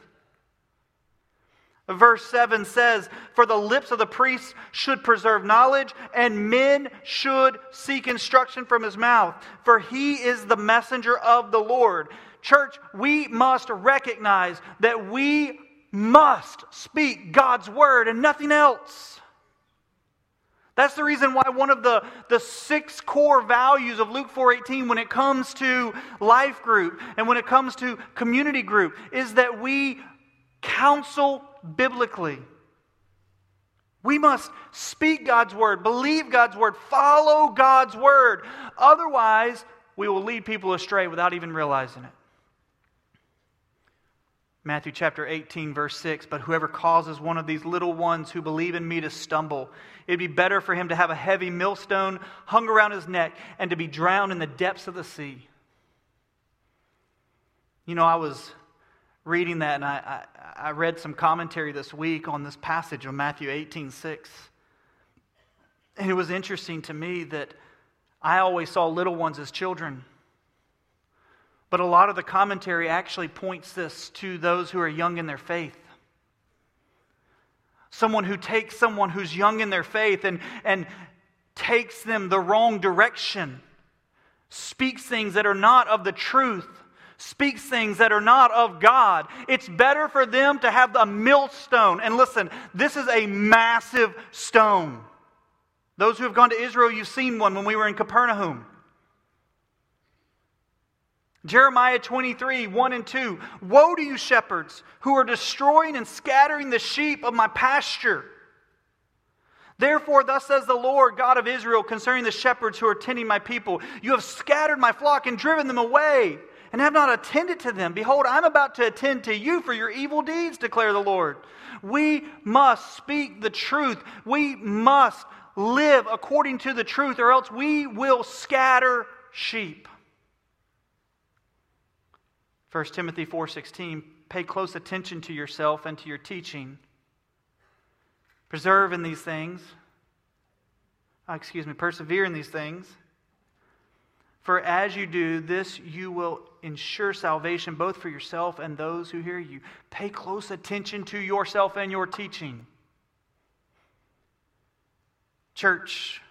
Verse 7 says, "For the lips of the priests should preserve knowledge, and men should seek instruction from his mouth, for he is the messenger of the Lord." Church, we must recognize that we must speak God's word and nothing else. That's the reason why one of the 6 core values of Luke 4:18 when it comes to life group and when it comes to community group is that we counsel biblically. We must speak God's word, believe God's word, follow God's word. Otherwise, we will lead people astray without even realizing it. Matthew chapter 18, verse 6, "But whoever causes one of these little ones who believe in me to stumble, it'd be better for him to have a heavy millstone hung around his neck and to be drowned in the depths of the sea." You know, I was reading that, and I read some commentary this week on this passage of Matthew 18:6. And it was interesting to me that I always saw little ones as children. But a lot of the commentary actually points this to those who are young in their faith. Someone who takes someone who's young in their faith and takes them the wrong direction, speaks things that are not of the truth, speaks things that are not of God. It's better for them to have a millstone. And listen, this is a massive stone. Those who have gone to Israel, you've seen one when we were in Capernaum. Jeremiah 23, 1 and 2. "Woe to you, shepherds, who are destroying and scattering the sheep of my pasture. Therefore, thus says the Lord God of Israel concerning the shepherds who are tending my people. You have scattered my flock and driven them away, and have not attended to them. Behold, I'm about to attend to you for your evil deeds, declare the Lord." We must speak the truth. We must live according to the truth, or else we will scatter sheep. 1 Timothy 4:16, "Pay close attention to yourself and to your teaching. Persevere in these things. For as you do this, you will ensure salvation both for yourself and those who hear you." Pay close attention to yourself and your teaching. Church,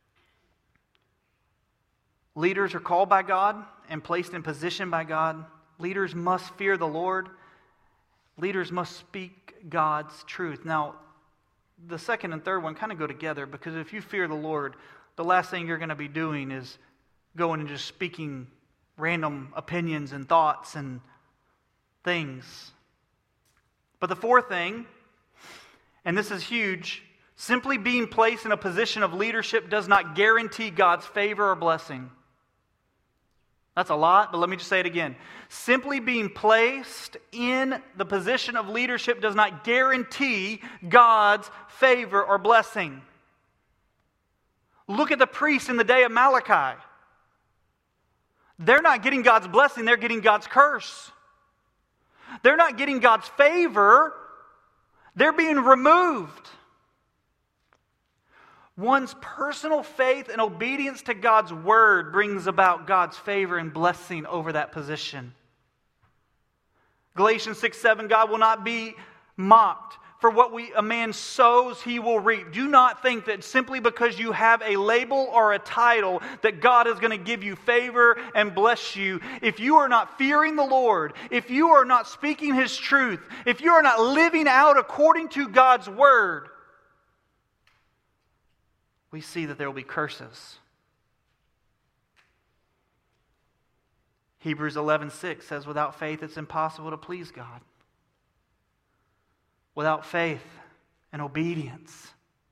leaders are called by God and placed in position by God. Leaders must fear the Lord. Leaders must speak God's truth. Now, the second and third one kind of go together, because if you fear the Lord, the last thing you're going to be doing is going and just speaking random opinions and thoughts and things. But the fourth thing, and this is huge, simply being placed in a position of leadership does not guarantee God's favor or blessing. That's a lot, but let me just say it again. Simply being placed in the position of leadership does not guarantee God's favor or blessing. Look at the priests in the day of Malachi. They're not getting God's blessing, they're getting God's curse. They're not getting God's favor, they're being removed. One's personal faith and obedience to God's word brings about God's favor and blessing over that position. Galatians 6:7, "God will not be mocked. For what a man sows, he will reap." Do not think that simply because you have a label or a title that God is going to give you favor and bless you. If you are not fearing the Lord, if you are not speaking His truth, if you are not living out according to God's word, we see that there will be curses. Hebrews 11:6 says, "Without faith it's impossible to please God." Without faith and obedience.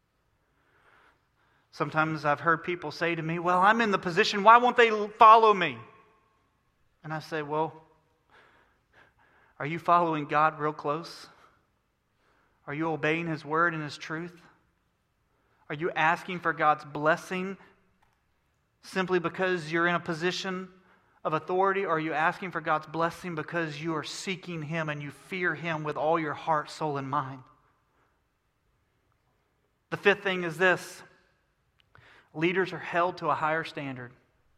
Sometimes I've heard people say to me, "Well, I'm in the position, why won't they follow me?" And I say, "Well, are you following God real close? Are you obeying His word and His truth? Are you asking for God's blessing simply because you're in a position of authority, or are you asking for God's blessing because you are seeking Him and you fear Him with all your heart, soul, and mind? The fifth thing is this: leaders are held to a higher standard.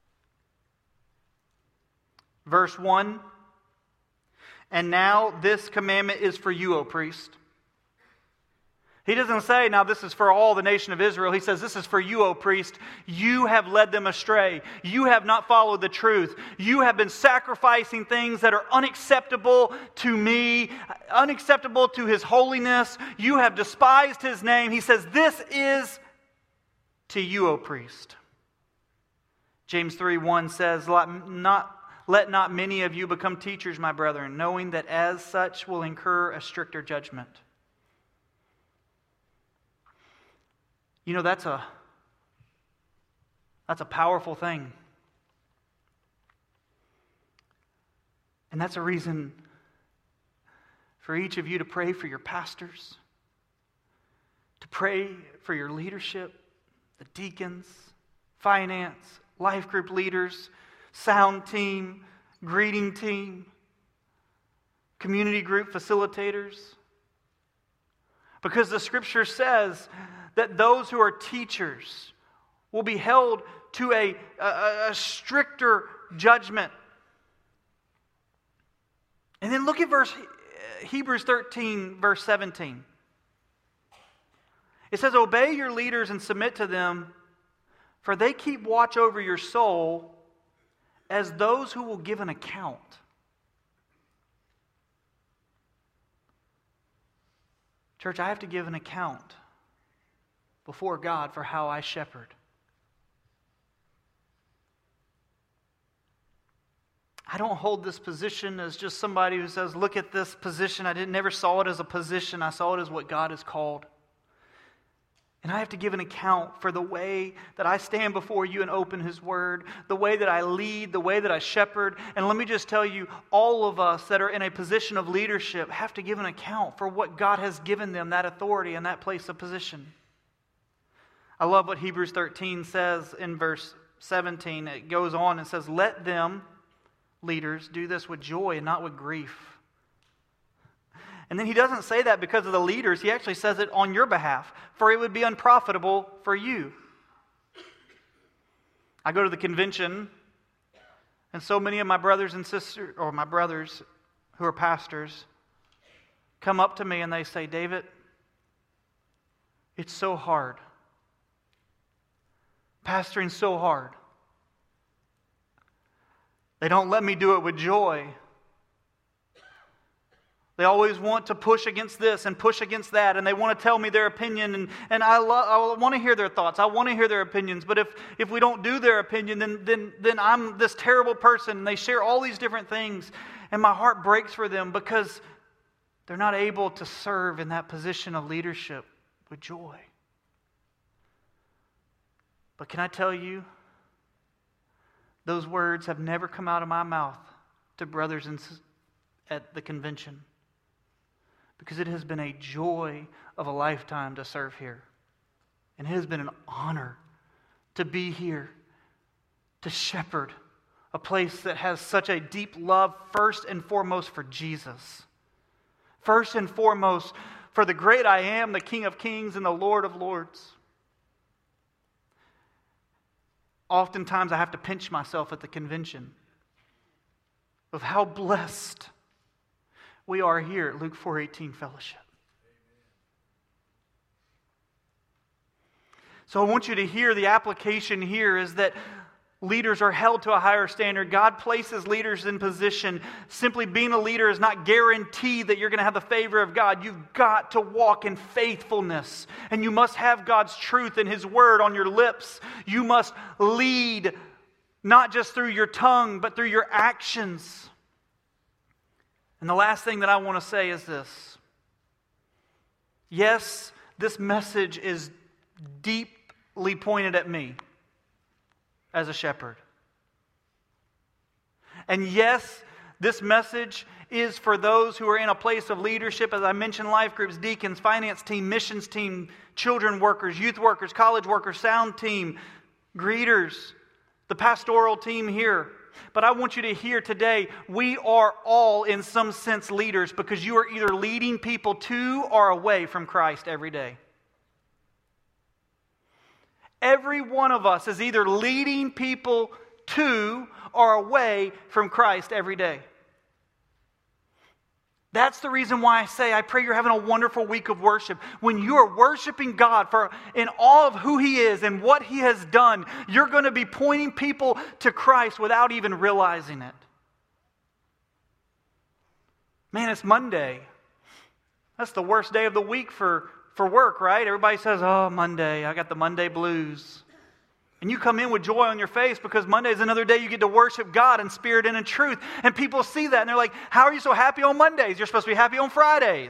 Verse 1, and now this commandment is for you, O priest. He doesn't say, now this is for all the nation of Israel. He says, this is for you, O priest. You have led them astray. You have not followed the truth. You have been sacrificing things that are unacceptable to me, unacceptable to His holiness. You have despised His name. He says, this is to you, O priest. James 3:1 says, let not many of you become teachers, my brethren, knowing that as such will incur a stricter judgment. You know, that's a powerful thing. And that's a reason for each of you to pray for your pastors, to pray for your leadership, the deacons, finance, life group leaders, sound team, greeting team, community group facilitators. Because the Scripture says that those who are teachers will be held to a stricter judgment. And then look at Hebrews 13, verse 17. It says, obey your leaders and submit to them, for they keep watch over your soul as those who will give an account. Church, I have to give an account before God for how I shepherd. I don't hold this position as just somebody who says, look at this position. I never saw it as a position. I saw it as what God has called. And I have to give an account for the way that I stand before you and open His Word, the way that I lead, the way that I shepherd. And let me just tell you, all of us that are in a position of leadership have to give an account for what God has given them, that authority and that place of position. I love what Hebrews 13 says in verse 17. It goes on and says, let them, leaders, do this with joy and not with grief. And then he doesn't say that because of the leaders. He actually says it on your behalf, for it would be unprofitable for you. I go to the convention, and so many of my brothers and sisters, or my brothers who are pastors, come up to me and they say, David, it's so hard. Pastoring's so hard. They don't let me do it with joy. They always want to push against this and push against that, and they want to tell me their opinion, and I want to hear their thoughts. I want to hear their opinions, but if we don't do their opinion, then I'm this terrible person. And they share all these different things, and my heart breaks for them because they're not able to serve in that position of leadership with joy. But can I tell you, those words have never come out of my mouth to brothers at the convention, because it has been a joy of a lifetime to serve here. And it has been an honor to be here, to shepherd a place that has such a deep love, first and foremost for Jesus. First and foremost for the great I am, the King of Kings and the Lord of Lords. Oftentimes I have to pinch myself at the convention of how blessed we are here at Luke 4:18 Fellowship. So I want you to hear the application here is that leaders are held to a higher standard. God places leaders in position. Simply being a leader is not guaranteed that you're going to have the favor of God. You've got to walk in faithfulness. And you must have God's truth and His Word on your lips. You must lead not just through your tongue, but through your actions. And the last thing that I want to say is this. Yes, this message is deeply pointed at me as a shepherd. And yes, this message is for those who are in a place of leadership, as I mentioned, life groups, deacons, finance team, missions team, children workers, youth workers, college workers, sound team, greeters, the pastoral team here. But I want you to hear today, we are all in some sense leaders because you are either leading people to or away from Christ every day. Every one of us is either leading people to or away from Christ every day. That's the reason why I say, I pray you're having a wonderful week of worship. When you are worshiping God in all of who He is and what He has done, you're going to be pointing people to Christ without even realizing it. Man, it's Monday. That's the worst day of the week for work, right? Everybody says, oh, Monday, I got the Monday blues. And you come in with joy on your face because Monday is another day you get to worship God in spirit and in truth. And people see that and they're like, how are you so happy on Mondays? You're supposed to be happy on Fridays.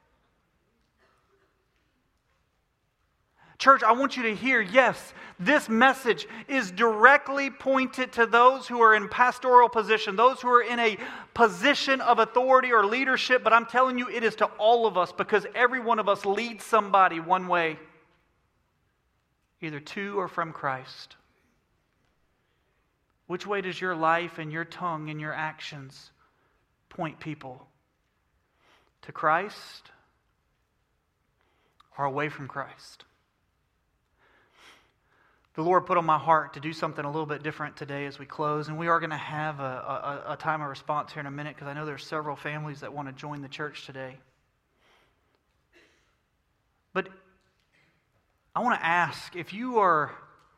Church, I want you to hear, yes, this message is directly pointed to those who are in pastoral position, those who are in a position of authority or leadership, but I'm telling you, it is to all of us because every one of us leads somebody one way, either to or from Christ. Which way does your life and your tongue and your actions point people? To Christ or away from Christ? The Lord put on my heart to do something a little bit different today as we close, and we are going to have a time of response here in a minute because I know there's several families that want to join the church today. But I want to ask, if you are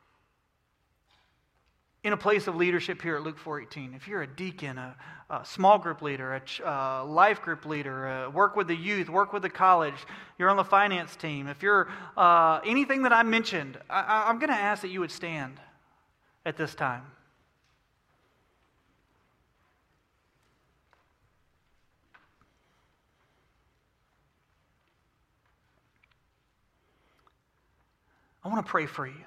in a place of leadership here at Luke 4:18, if you're a deacon, a small group leader, a life group leader, work with the youth, work with the college, you're on the finance team, if you're anything that I mentioned, I'm going to ask that you would stand at this time. I want to pray for you.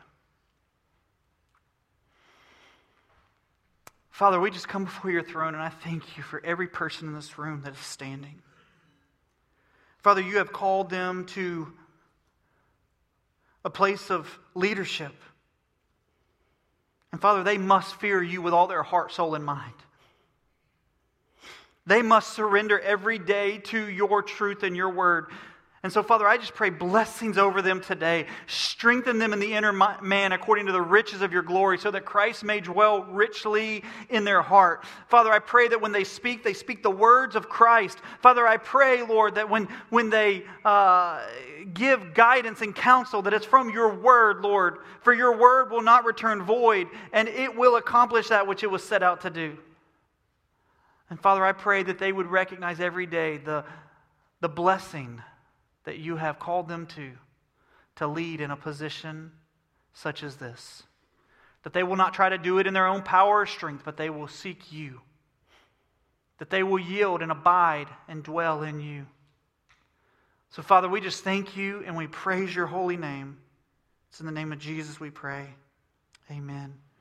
Father, we just come before your throne and I thank you for every person in this room that is standing. Father, you have called them to a place of leadership. And Father, they must fear you with all their heart, soul, and mind. They must surrender every day to your truth and your word. And so, Father, I just pray blessings over them today. Strengthen them in the inner man according to the riches of your glory so that Christ may dwell richly in their heart. Father, I pray that when they speak the words of Christ. Father, I pray, Lord, that when they give guidance and counsel, that it's from your word, Lord. For your word will not return void, and it will accomplish that which it was set out to do. And Father, I pray that they would recognize every day the blessing that you have called them to lead in a position such as this. That they will not try to do it in their own power or strength, but they will seek you. That they will yield and abide and dwell in you. So, Father, we just thank you and we praise your holy name. It's in the name of Jesus we pray.